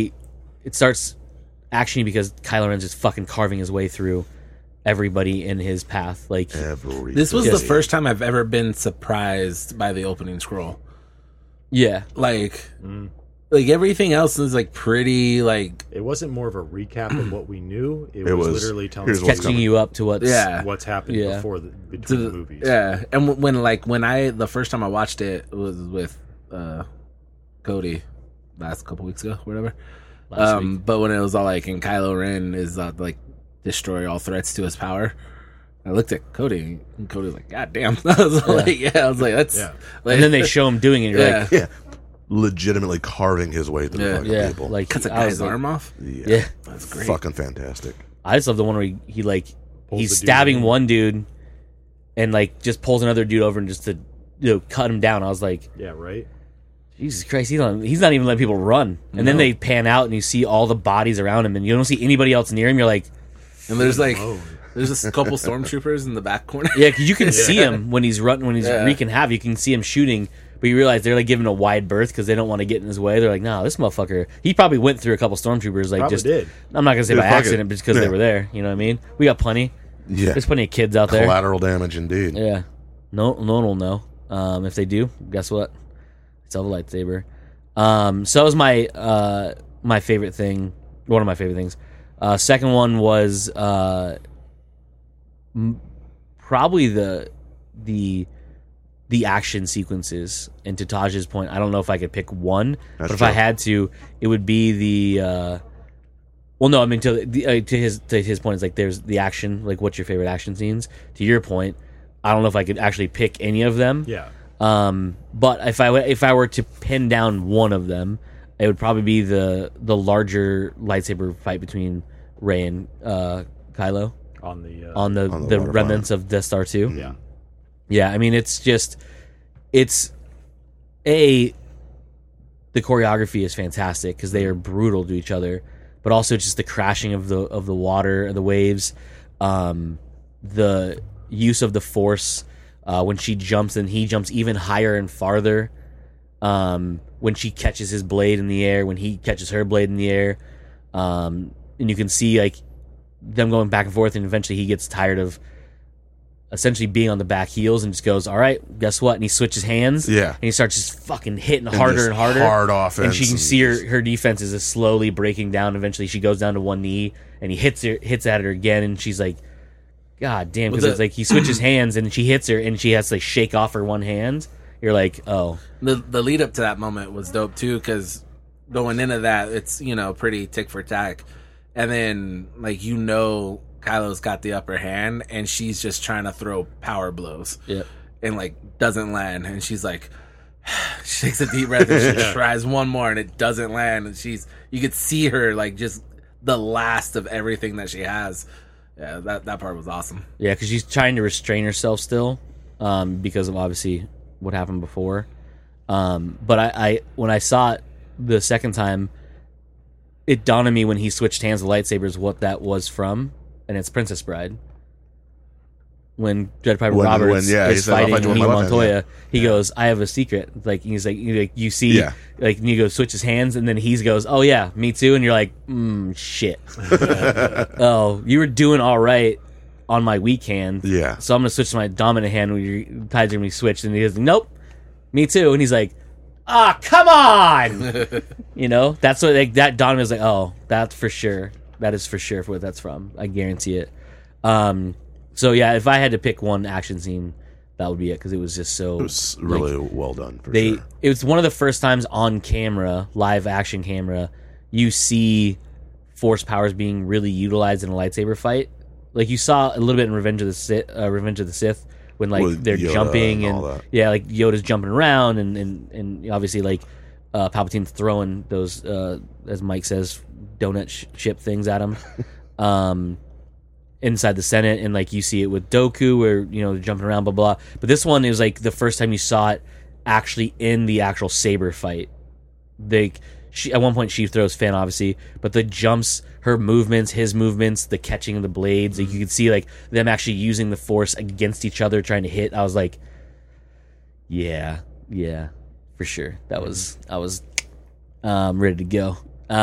actiony because Kylo Ren's just fucking carving his way through everybody in his path. Like, this was the first time I've ever been surprised by the opening scroll. yeah. Like everything else is like pretty like It wasn't more of a recap of what we knew. It It was was, literally telling here's us what's Catching you up to what's... Yeah. what's happened Yeah. before between the movies. Yeah, and when the first time I watched it was with Cody last couple weeks ago, whatever. Last week. But when it was all like, and Kylo Ren is like destroy all threats to his power, I looked at Cody, and Cody was like, "God damn!" I was like, "That's." Yeah. Like, And then they show him doing it, and you're like, Yeah. Legitimately carving his way through Yeah. the fucking yeah, people. like cuts a I was guy's like- arm off. Yeah. That's great. Fucking fantastic. I just love the one where he like Pulls he's the dude stabbing in. one dude and like just pulls another dude over and just to cut him down. I was like, Yeah, right? Jesus Christ, he's not even letting people run. And then they pan out and you see all the bodies around him and you don't see anybody else near him. You're like, And there's like Oh. there's a couple stormtroopers in the back corner. yeah, because you can see him when he's wreaking havoc. You can see him shooting, but you realize they're like giving a wide berth because they don't want to get in his way. They're like, no, this motherfucker. He probably went through a couple stormtroopers. Like Probably just did. I'm not gonna say Yeah, by fuck accident, it. but just because they Yeah. were there. You know what I mean? We got plenty. Yeah. There's plenty of kids out there. Collateral damage indeed. Yeah. No one will know. If they do, guess what? It's a lightsaber. So that was my favorite thing. One of my favorite things. Second one was probably the action sequences. And to Taj's point, I don't know if I could pick one, That's but if true. I had to, it would be the. Well, no, I mean to his point, it's like there's the action. Like, what's your favorite action scenes? To your point, I don't know if I could actually pick any of them. Yeah. But if I were to pin down one of them, it would probably be the larger lightsaber fight between Rey and Kylo On the on the waterfront. remnants of Death Star 2. yeah. Yeah, I mean the choreography is fantastic because they are brutal to each other, but also just the crashing of the water, the waves, the use of the Force when she jumps and he jumps even higher and farther. When she catches his blade in the air, when he catches her blade in the air, and you can see like them going back and forth, and eventually he gets tired of essentially being on the back heels and just goes, all right, guess what? And he switches hands. Yeah. And he starts just fucking hitting And harder just and harder. hard offense And she can and see just- her defense is just slowly breaking down. Eventually she goes down to one knee and he hits at her again. And she's like, God damn. Because Well, it's like he switches hands and she hits her and she has to like shake off her one hand. You're like, oh. The lead up to that moment was dope too, because going into that, it's pretty tick for tack, and then like Kylo's got the upper hand, and she's just trying to throw power blows, Yep. and like doesn't land, and she's like, she takes a deep breath and she tries one more, and it doesn't land, and you could see her like just the last of everything that she has. Yeah, that part was awesome. Yeah, because she's trying to restrain herself still because of obviously what happened before. But I when I saw it the second time, it dawned on me when he switched hands with lightsabers what that was from, and it's Princess Bride. When Jed Piper When- Roberts when, yeah, he is said, "I'll fighting fight you with Inigo my left hand," Montoya, he goes, "I have a secret." Like he's like, you see, Yeah. like Inigo switches hands, and then he goes, "Oh yeah, me too," and you're like, shit. Oh, you were doing all right on my weak hand. Yeah. So I'm gonna switch to my dominant hand when your tides are gonna be switched, and he goes, "Nope, me too." And he's like, come on!" That's what that dawned me was like, oh, that's for sure. That is for sure for what that's from. I guarantee it. So yeah, if I had to pick one action scene, that would be it, because it was just so. It was really well done. For They sure. It was one of the first times on camera, live action camera, you see force powers being really utilized in a lightsaber fight. Like you saw a little bit in Revenge of the Sith when like With they're Yoda jumping and all that. yeah, like Yoda's jumping around and obviously like Palpatine's throwing those as Mike says donut ship things at him inside the Senate, and like you see it with Dooku where they're jumping around blah blah. But this one is like the first time you saw it actually in the actual saber fight. At one point she throws Finn obviously, but the jumps, her movements, his movements, the catching of the blades, like you could see like them actually using the force against each other trying to hit. I was like, yeah, for sure. I was ready to go.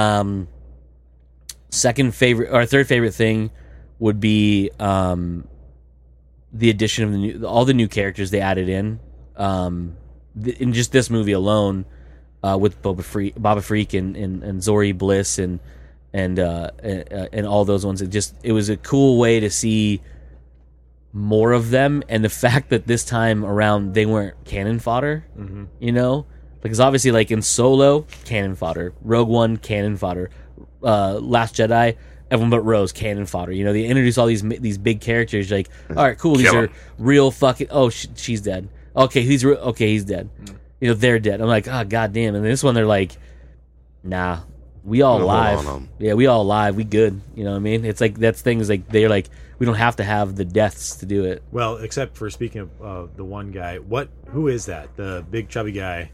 Third favorite thing would be the addition of all the new characters they added in just this movie alone, with Boba Freak and Zori Bliss and all those ones. It was a cool way to see more of them, and the fact that this time around they weren't cannon fodder. Because obviously like in Solo, cannon fodder, Rogue One, cannon fodder, Last Jedi, everyone but Rose, cannon fodder. They introduce all these big characters. Like, all right, cool. These are real fucking. Oh, she's dead. Okay, he's dead. They're dead. I'm like, oh goddamn. And this one, they're like, nah, we all alive. Yeah, we all alive. We good. You know what I mean? It's like that's things like they're like we don't have to have the deaths to do it. Well, except for speaking of the one guy, who is that? The big chubby guy.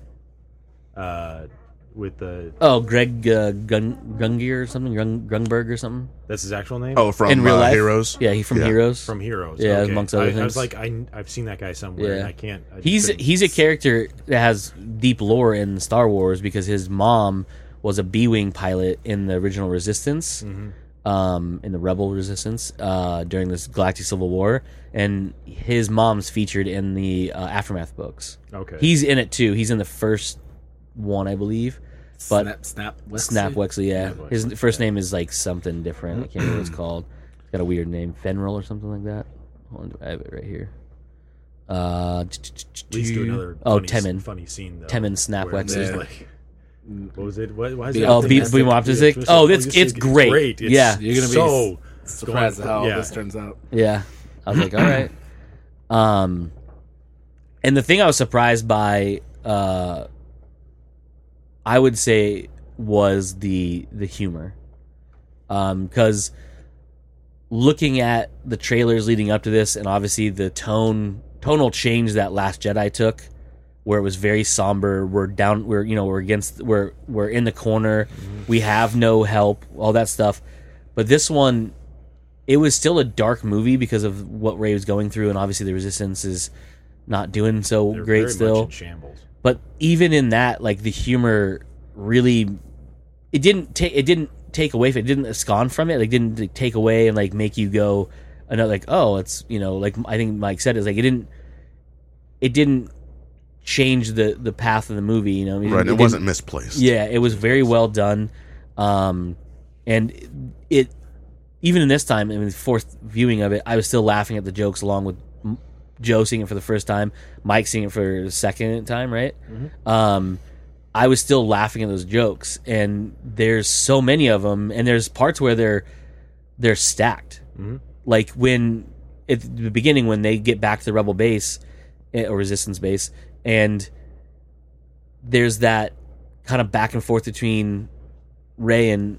With the Greg Gungier or something, Grunberg or something. That's his actual name. Oh, from in real life? Heroes. Yeah, he's from Heroes. From Heroes. Yeah, okay. amongst other things. I was like, I've seen that guy somewhere. Yeah. And I can't. He's a character that has deep lore in Star Wars because his mom was a B-wing pilot in the original Resistance, in the Rebel Resistance during this Galactic Civil War, and his mom's featured in the Aftermath books. Okay. He's in it too. He's in the first one, I believe. But Snap Wexley, yeah. Snap Wexley, His first name is like something different. I can't remember what it's called. It's got a weird name, Fenril or something like that. Hold on, do I have it right here? Leads to another funny scene though. Temmin Snap where it's Wexley. like, what was it? Why is Beam Optimistic. Oh, it's great. Yeah, You're gonna be so surprised at how this turns out. yeah. I was like, all right. And the thing I was surprised by, I would say, was the humor, because looking at the trailers leading up to this, and obviously the tonal change that Last Jedi took, where it was very somber. We're in the corner. We have no help. All that stuff. But this one, it was still a dark movie because of what Rey was going through, and obviously the Resistance is not doing so They're great very still. much in shambles. But even in that, like the humor really, it didn't take away from it. It didn't abscond from it. Like didn't like, take away and like make you go another like, oh, it's like I think Mike said, it's like it didn't change the path of the movie. Right. It wasn't misplaced. Yeah, it was very well done, and it even in this time, the fourth viewing of it, I was still laughing at the jokes along with Joe seeing it for the first time, Mike seeing it for the second time, right? I was still laughing at those jokes, and there's so many of them, and there's parts where they're stacked. Like when at the beginning when they get back to the Rebel base or Resistance base, and there's that kind of back and forth between Rey and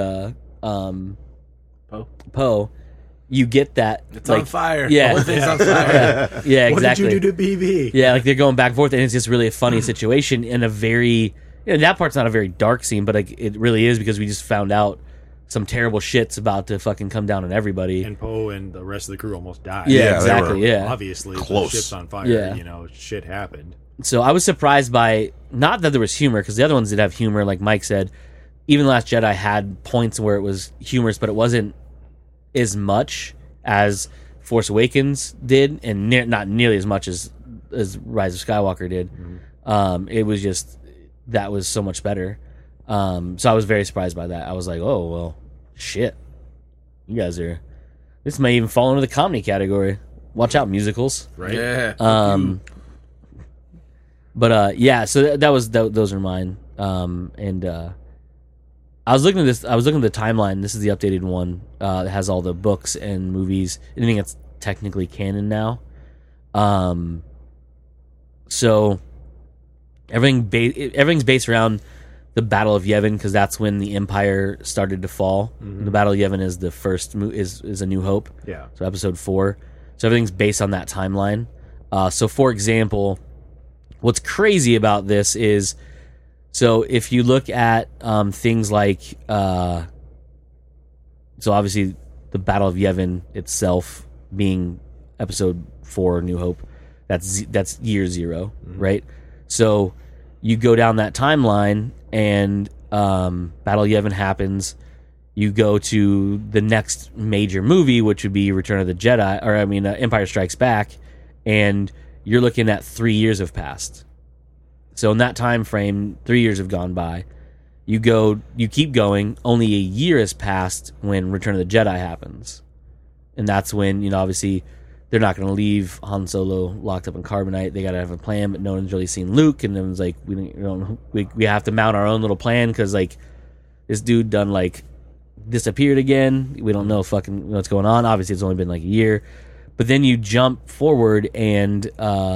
Poe. You get that It's like, on fire. Yeah. The whole thing's on fire. Yeah, What exactly. did you do to BB? Yeah, like they're going back and forth, and it's just really a funny situation in a very. That part's not a very dark scene, but like it really is because we just found out some terrible shit's about to fucking come down on everybody. And Poe and the rest of the crew almost died. Yeah, Yeah, they exactly. were Yeah. Obviously, Close. the ship's on fire. Yeah. Shit happened. So I was surprised by not that there was humor because the other ones did have humor, like Mike said. Even Last Jedi had points where it was humorous, but it wasn't as much as Force Awakens did, and not nearly as much as Rise of Skywalker did. It was just that was so much better. So I was very surprised by that. I was like, oh well, shit, you guys are. This may even fall into the comedy category. Watch out, musicals. right? Yeah. But yeah, so those are mine. And I was looking at this. I was looking at the timeline. This is the updated one. That has all the books and movies. Anything that's technically canon now. So everything's based around the Battle of Yavin, because that's when the Empire started to fall. The Battle of Yavin is the first is A New Hope. Yeah. So episode 4. So everything's based on that timeline. So for example, what's crazy about this is, so if you look at things like, so obviously the Battle of Yavin itself being episode 4, New Hope, that's year 0, right? So you go down that timeline, and Battle of Yavin happens. You go to the next major movie, which would be Return of the Jedi, or Empire Strikes Back, and you're looking at 3 years have passed. So in that time frame, 3 years have gone by. You keep going. Only a year has passed when Return of the Jedi happens, and that's when obviously they're not going to leave Han Solo locked up in carbonite. They got to have a plan, but no one's really seen Luke, and everyone's like, we have to mount our own little plan because like this dude done like disappeared again. We don't know fucking what's going on. Obviously, it's only been like a year, but then you jump forward, and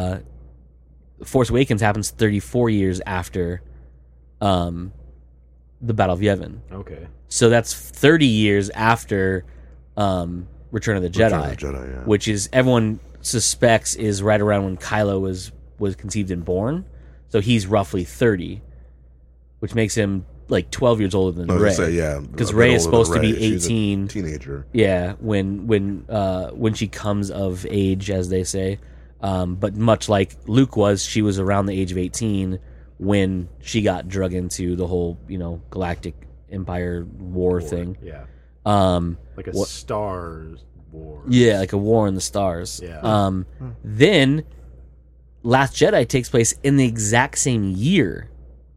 Force Awakens happens 34 years after the Battle of Yavin. Okay. So that's 30 years after Return of the Jedi, yeah. which is everyone suspects is right around when Kylo was conceived and born. So he's roughly 30, which makes him like 12 years older than I was Rey. gonna say, yeah, because a bit Rey is older than supposed to be Rey. She's a 18. teenager. Yeah, when she comes of age, as they say. But much like Luke was, she was around the age of 18 when she got drug into the whole Galactic Empire war thing. Yeah. Like a what- Stars War. Yeah, like a war in the stars. Yeah. Then Last Jedi takes place in the exact same year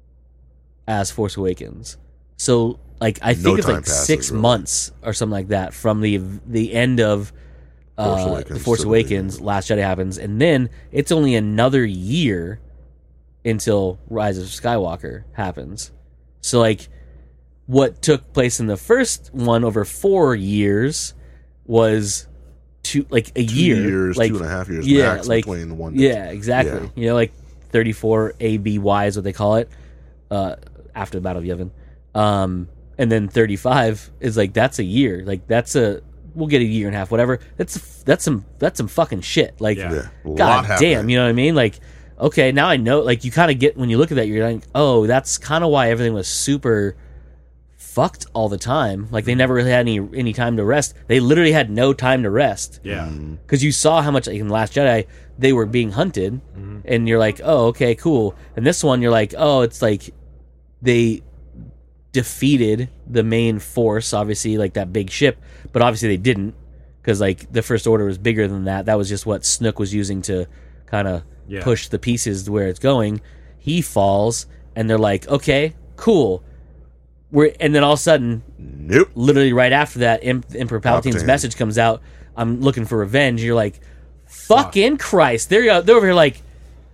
as Force Awakens. So like I think No it's time like passes, 6 really. months or something like that from the end of The Force to the- Awakens, Last Jedi happens, and then it's only another year until Rise of Skywalker happens. So like what took place in the first one over 4 years was a 2 year, years, like 2.5 years yeah, max like between one. yeah, exactly. Like 34 ABY is what they call it after the Battle of Yavin, and then 35 is like that's a year. Like we'll get a year and a half, whatever. That's some fucking shit. Like Yeah. A lot god damn, happening. you know what I mean? Like okay, now I know. Like you kind of get when you look at that, you're like, oh, that's kind of why everything was super fucked all the time. Like they never really had any time to rest. They literally had no time to rest. Yeah. Because you saw how much, like in The Last Jedi, they were being hunted, and you're like, oh, okay, cool. And this one, you're like, oh, it's like they defeated the main force, obviously, like that big ship, but obviously they didn't, because like the First Order was bigger than that. That was just what Snook was using to kind of push the pieces to where it's going. He falls, and they're like, okay, cool. And then all of a sudden, Nope. literally right after that, Emperor Palpatine's Palpatine. message comes out. I'm looking for revenge. You're like, fucking Christ! They're over here like,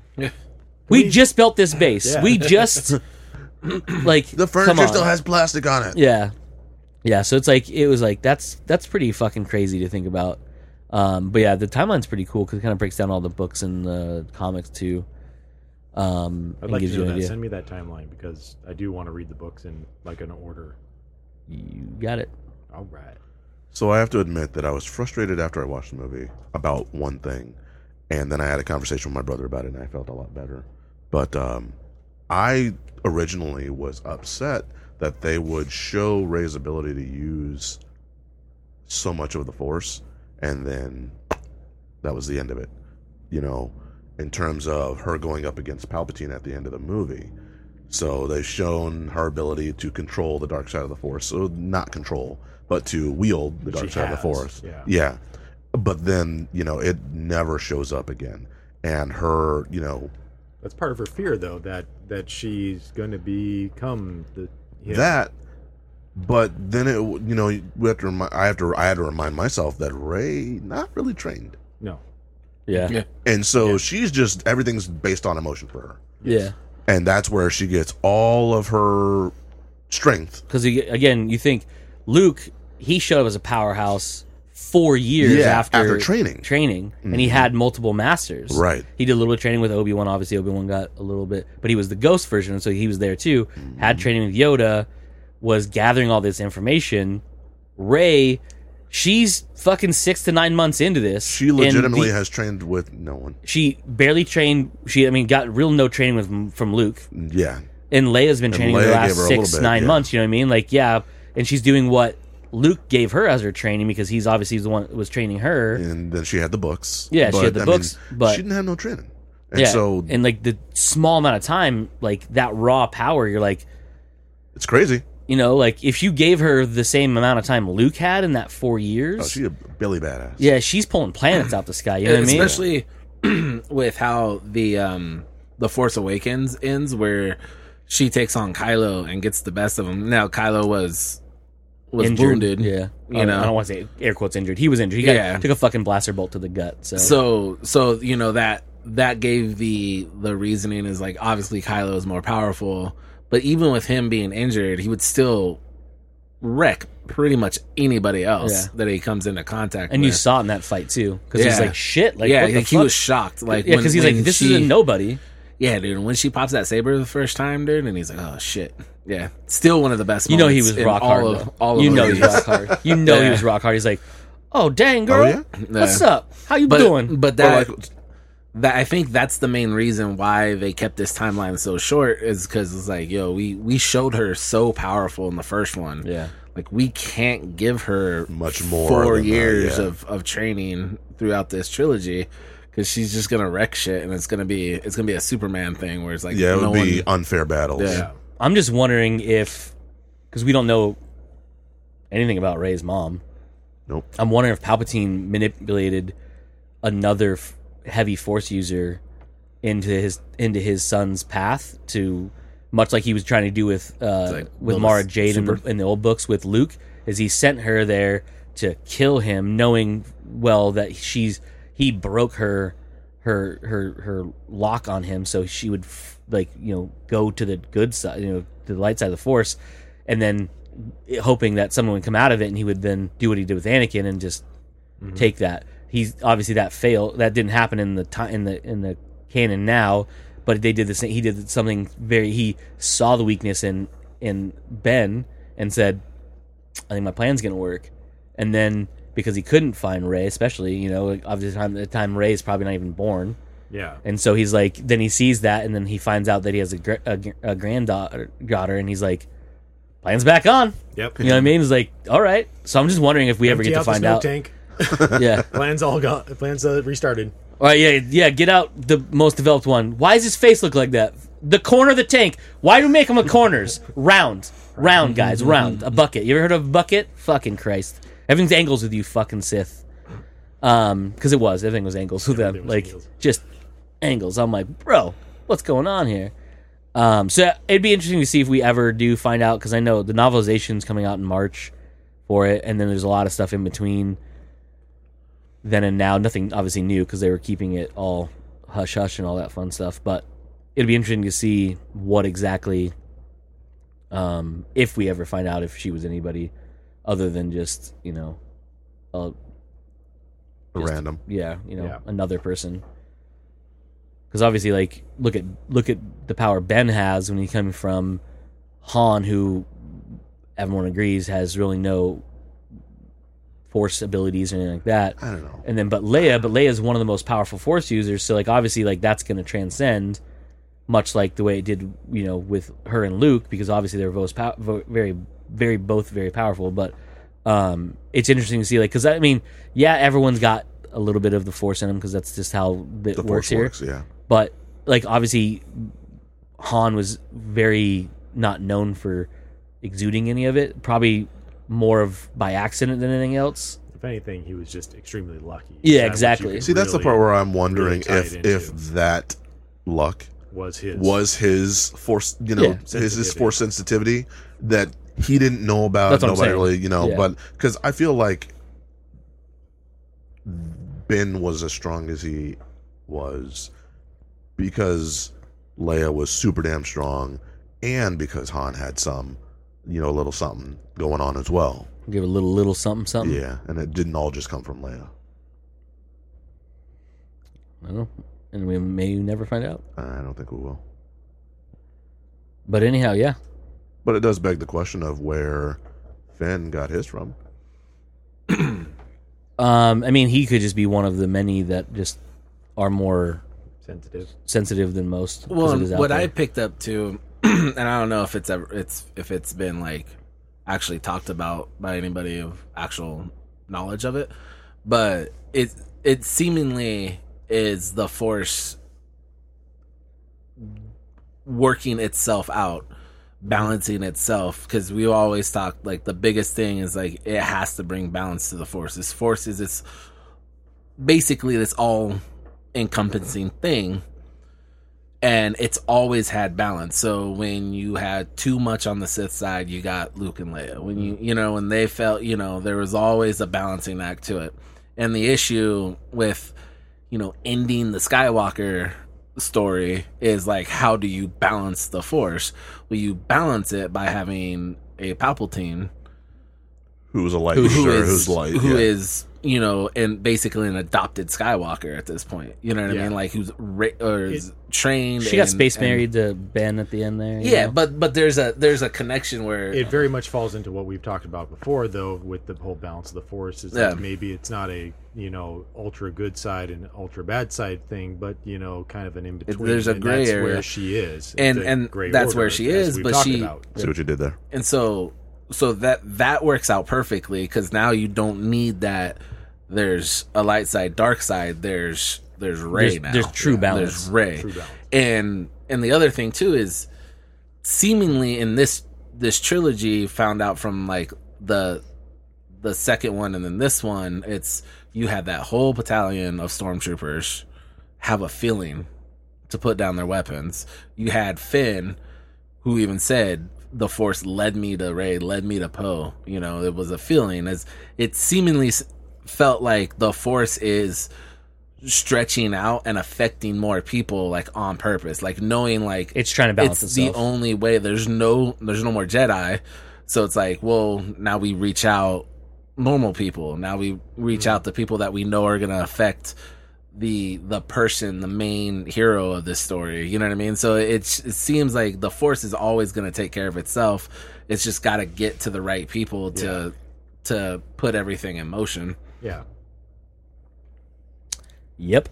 we just built this base. Yeah. We just like The come furniture on. still has plastic on it. Yeah. So it's like it was like that's pretty fucking crazy to think about. But yeah, the timeline's pretty cool because it kind of breaks down all the books and the comics too. I'd and like to gives you know an that. idea. Send me that timeline because I do want to read the books in like an order. You got it. All right. So I have to admit that I was frustrated after I watched the movie about one thing, and then I had a conversation with my brother about it, and I felt a lot better. But I originally was upset that they would show Rey's ability to use so much of the Force, and then that was the end of it. In terms of her going up against Palpatine at the end of the movie. So they've shown her ability to control the dark side of the Force. So not control, but to wield the dark She side of the has, Force. yeah. But then, it never shows up again. And her, That's part of her fear, though, that she's going to become the that. But then we have to I had to remind myself that Rey not really trained. No. Yeah. And so she's just, everything's based on emotion for her. Yeah. And that's where she gets all of her strength. Because, again, you think Luke, he showed up as a powerhouse 4 years after training. And he had multiple masters. Right. He did a little bit of training with Obi-Wan. Obviously, Obi-Wan got a little bit, but he was the ghost version, so he was there too. Had training with Yoda, was gathering all this information. Rey, she's fucking 6 to 9 months into this. She legitimately has trained with no one. She barely trained. Got real no training from Luke. Yeah. And Leia's been training the last 6-9 months. You know what I mean? Like, yeah, and she's doing what Luke gave her as her training because he's obviously the one that was training her. And then she had the books. Yeah, she had the books, but she didn't have no training. And and like the small amount of time, like that raw power, you're like, it's crazy. You know, like if you gave her the same amount of time Luke had in that 4 years, she's a Billy badass. Yeah, she's pulling planets out the sky. You know what I mean? Especially with how the Force Awakens ends, where she takes on Kylo and gets the best of him. Now Kylo was injured. Wounded. Yeah, you know, I don't want to say air quotes injured. He was injured. He took a fucking blaster bolt to the gut. So you know that gave the reasoning is like obviously Kylo is more powerful, but even with him being injured, he would still wreck pretty much anybody else that he comes into contact with. And you saw it in that fight too, because he's like, shit, like, what the he fuck? was shocked, like, because he's like, this is a nobody. Yeah, dude. When she pops that saber the first time, dude, and he's like, "Oh shit!" Yeah, still one of the best. You know he was rock hard. You know he was rock hard. You know he was rock hard. He's like, "Oh dang, girl, what's up? How you doing?" But that I think that's the main reason why they kept this timeline so short is because it's like, yo, we showed her so powerful in the first one. Yeah, like we can't give her much more 4 years of training throughout this trilogy. Because she's just gonna wreck shit, and it's gonna be a Superman thing where it's like, it would be unfair battles. Yeah. I'm just wondering if, because we don't know anything about Rey's mom. Nope. I'm wondering if Palpatine manipulated another heavy Force user into his son's path to, much like he was trying to do with Mara Jade in the old books with Luke, is he sent her there to kill him, knowing well that he broke her lock on him, so she would go to the good side, to the light side of the Force, and then hoping that someone would come out of it, and he would then do what he did with Anakin and just take that. He's obviously that didn't happen in the canon now, but they did the same. He did something he saw the weakness in Ben and said, "I think my plan's gonna work," and then. Because he couldn't find Rey, especially, obviously the time Rey is probably not even born. Yeah. And so he's like, then he sees that, and then he finds out that he has a granddaughter, and he's like, plan's back on. Yep. You know what I mean? He's like, all right. So I'm just wondering if we ever get to find out. Tank. Yeah. Plans all gone. Plans restarted. All right, yeah. Get out the most developed one. Why does his face look like that? The corner of the tank. Why do we make them with corners? Round, guys, round. A bucket. You ever heard of a bucket? Fucking Christ. Everything's angles with you, fucking Sith. Because everything was angles with them. Like, just angles. I'm like, bro, what's going on here? So it'd be interesting to see if we ever do find out, because I know the novelization's coming out in March for it, and then there's a lot of stuff in between then and now. Nothing obviously new, because they were keeping it all hush-hush and all that fun stuff. But it'd be interesting to see what exactly, if we ever find out if she was anybody other than just, random. Another person. Because obviously, like, look at the power Ben has when he comes from Han, who everyone agrees has really no Force abilities or anything like that. I don't know. And then, but Leia is one of the most powerful Force users. So, like, obviously, like, that's going to transcend, much like the way it did, with her and Luke, because obviously they're both both very powerful. But it's interesting to see, like, because I mean, everyone's got a little bit of the Force in them, because that's just how it works here. Yeah. But, like, obviously, Han was very not known for exuding any of it. Probably more of by accident than anything else. If anything, he was just extremely lucky. Yeah, exactly. See, that's the part where I'm wondering if that luck was his Force, his Force sensitivity that he didn't know about. Nobody really, but because I feel like Ben was as strong as he was because Leia was super damn strong, and because Han had some, a little something going on as well. Give a little something. Yeah, and it didn't all just come from Leia. I don't know. And we may never find out. I don't think we will. But anyhow, yeah. But it does beg the question of where Finn got his from. I mean, he could just be one of the many that just are more sensitive than most. Well, it is out what there. I picked up too, and I don't know if it's been like actually talked about by anybody of actual knowledge of it, but it seemingly is the Force working itself out, balancing itself, because we always talk like the biggest thing is like it has to bring balance to the Force. This Force is this basically this all encompassing thing, and it's always had balance. So when you had too much on the Sith side, you got Luke and Leia. When when they felt, there was always a balancing act to it. And the issue with ending the Skywalker story is like, how do you balance the Force? Well, you balance it by having a Palpatine who's a light user, who's light, who is and basically an adopted Skywalker at this point. You know what I mean? Like who's is trained. She got space married to Ben at the end there. you know? but there's a connection where It very much falls into what we've talked about before, though, with the whole balance of the Force. Is that maybe it's not a ultra good side and ultra bad side thing, but kind of an in between. There's a gray that's area where she is, and gray that's order, where she as is. we've But talked she about. See what you did there. and so that works out perfectly, because now you don't need that. There's a light side, dark side. There's Rey now. There's true balance. There's Rey. True balance. And the other thing too is, seemingly in this trilogy, found out from like the second one and then this one, it's you had that whole battalion of stormtroopers have a feeling to put down their weapons. You had Finn, who even said, the Force led me to Rey, led me to Poe. It was a feeling. As it seemingly felt like the Force is stretching out and affecting more people, like on purpose, like knowing like It's trying to balance it's itself. the only way. There's no more Jedi, so it's like, well, now we reach out normal people. Now we reach out to people that we know are gonna affect the person, the main hero of this story. You know what I mean? So it seems like the Force is always going to take care of itself. It's just got to get to the right people to put everything in motion. Yeah. Yep.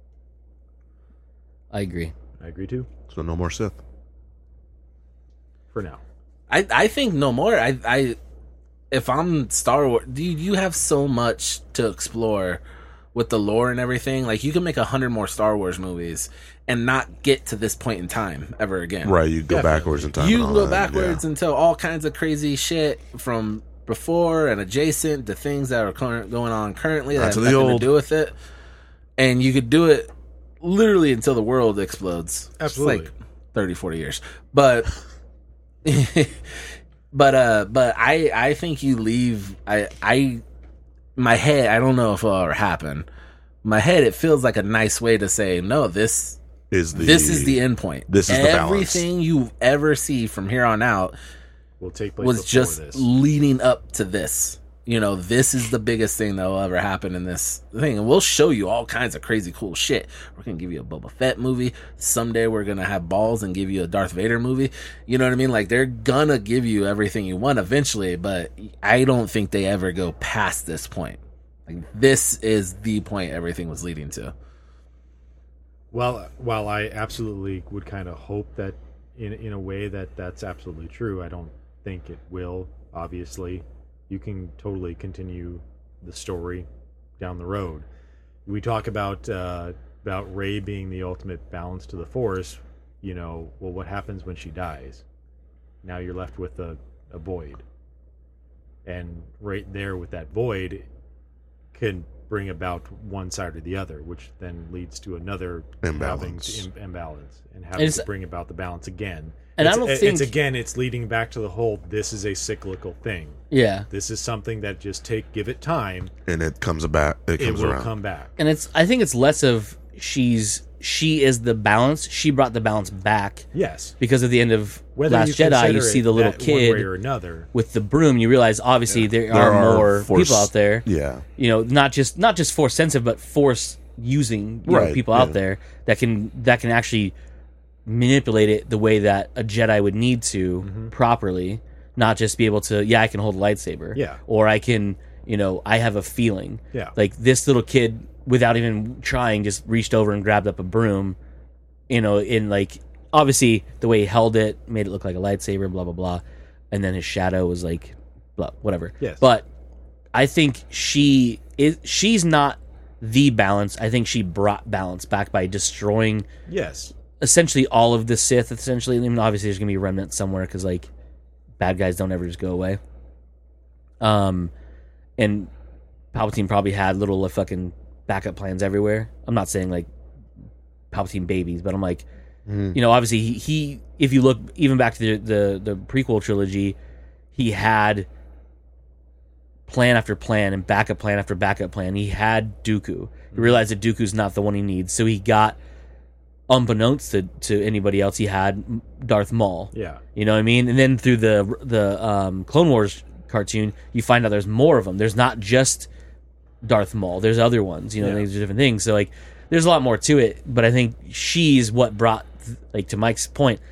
I agree. I agree too. So no more Sith. For now. I think no more. I if I'm Star Wars, you have so much to explore with the lore and everything. Like, you can make 100 more Star Wars movies and not get to this point in time ever again. Right, you go Definitely. backwards in time. You and can all go that, backwards yeah. and tell all kinds of crazy shit from before and adjacent to things that are going on currently that That's have the nothing old. to do with it. And you could do it literally until the world explodes. Absolutely. It's like 30, 40 years. But but I think you leave my head, I don't know if it'll ever happen. My head, it feels like a nice way to say, no, this is the end point. This is the balance. Everything you ever see from here on out Will take place was before just this. leading up to this. This is the biggest thing that will ever happen in this thing. And we'll show you all kinds of crazy cool shit. We're going to give you a Boba Fett movie. Someday we're going to have balls and give you a Darth Vader movie. You know what I mean? Like, they're going to give you everything you want eventually, but I don't think they ever go past this point. Like, this is the point everything was leading to. Well, while I absolutely would kind of hope that in a way that's absolutely true, I don't think it will, obviously. You can totally continue the story down the road. We talk about Rey being the ultimate balance to the Force. Well, what happens when she dies? Now you're left with a void. And right there with that void can bring about one side or the other, which then leads to another Imbalance. imbalance and having It's- to bring about the balance again. And I it's, don't it's think- it's leading back to the whole. This is a cyclical thing. Yeah. This is something that give it time. And it comes back. It It comes will around. come back. And I think it's less of she is the balance. She brought the balance back Yes. because of the end of Whether Last you Jedi. consider You see it the little that one way kid or another. with the broom. You realize obviously there There are more force- people out there. Yeah. You know, not just force sensitive, but force using Right, people out yeah. there that can actually manipulate it the way that a Jedi would need to properly. Not just be able to, I can hold a lightsaber. Yeah. Or I can, I have a feeling. Yeah. Like this little kid, without even trying, just reached over and grabbed up a broom. In like, obviously the way he held it made it look like a lightsaber, blah, blah, blah. And then his shadow was like, blah, whatever. Yes. But I think she's not the balance. I think she brought balance back by destroying Yes. essentially all of the Sith. Essentially, I mean, obviously there's gonna be a remnant somewhere because like bad guys don't ever just go away. And Palpatine probably had little fucking backup plans everywhere. I'm not saying like Palpatine babies, but I'm like, obviously he if you look even back to the prequel trilogy, he had plan after plan and backup plan after backup plan. He had Dooku. He realized that Dooku's not the one he needs, so he got, unbeknownst to anybody else, he had Darth Maul. Yeah. You know what I mean? And then through the Clone Wars cartoon, you find out there's more of them. There's not just Darth Maul. There's other ones. Yeah. These are different things. So like, there's a lot more to it. But I think she's what brought, like, to Mike's point,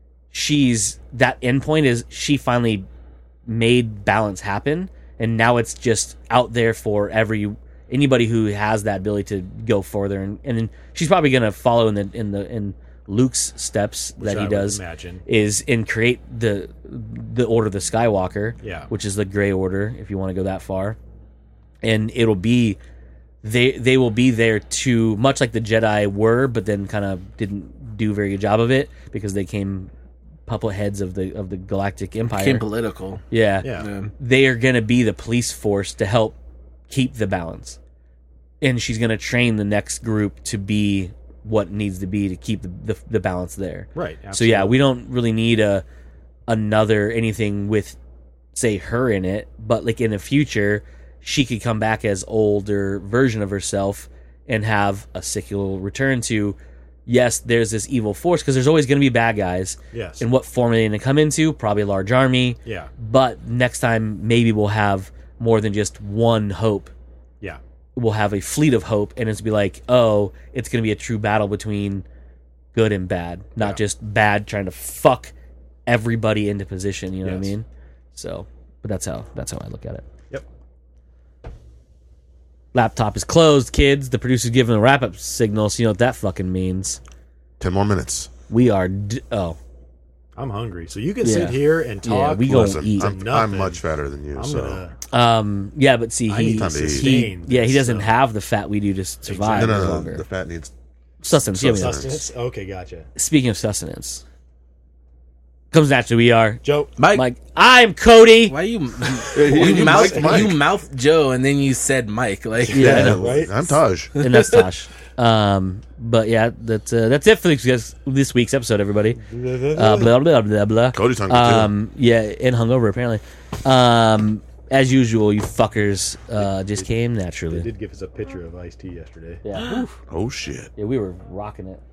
that end point is she finally made balance happen, and now it's just out there for anybody who has that ability to go further, and then she's probably going to follow in Luke's steps Which that I he would does imagine. is and create the Order of the Skywalker, Yeah. which is the Gray Order, if you want to go that far, and it'll be they will be there to, much like the Jedi were, but then kind of didn't do a very good job of it because they came puppet heads of the Galactic Empire. Became political. Yeah. Yeah. They are going to be the police force to help keep the balance. And she's going to train the next group to be what needs to be to keep the balance there. Right. So yeah, we don't really need another anything with, say, her in it, but like in the future, she could come back as older version of herself and have a sequel return to, yes, there's this evil force, because there's always going to be bad guys. Yes. And what form are they going to come into? Probably a large army. Yeah. But next time, maybe we'll have more than just one hope. Yeah. We'll have a fleet of hope, and it's be like, oh, it's going to be a true battle between good and bad, not Yeah. just bad trying to fuck everybody into position. You know what I Yes. mean? So, but that's how I look at it. Yep. Laptop is closed, kids. The producer's giving a wrap up signal, so you know what that fucking means. 10 more minutes. We are. I'm hungry, so you can Yeah. sit here and talk. Yeah, we gonna Listen, eat. I'm Nothing. much fatter than you, I'm so. gonna. Yeah, but see, I need to sustain he this, doesn't so. have the fat we do to survive No, no, no. longer. The fat needs. Sustenance. Yeah, Sustenance. Okay, gotcha. speaking of sustenance, comes naturally. We are Joe, Mike. I'm Cody. Why you You mouth Mike. you mouthed Joe and then you said Mike? Like Yeah, I know. right? I'm Taj. And that's Tosh. But yeah, that's it for this week's episode, everybody. Blah blah blah blah. Cody's hungry too. Yeah, and hungover apparently. As usual, you fuckers just came They naturally. did give us a picture of iced tea yesterday. Yeah, Oh shit. yeah, we were rocking it.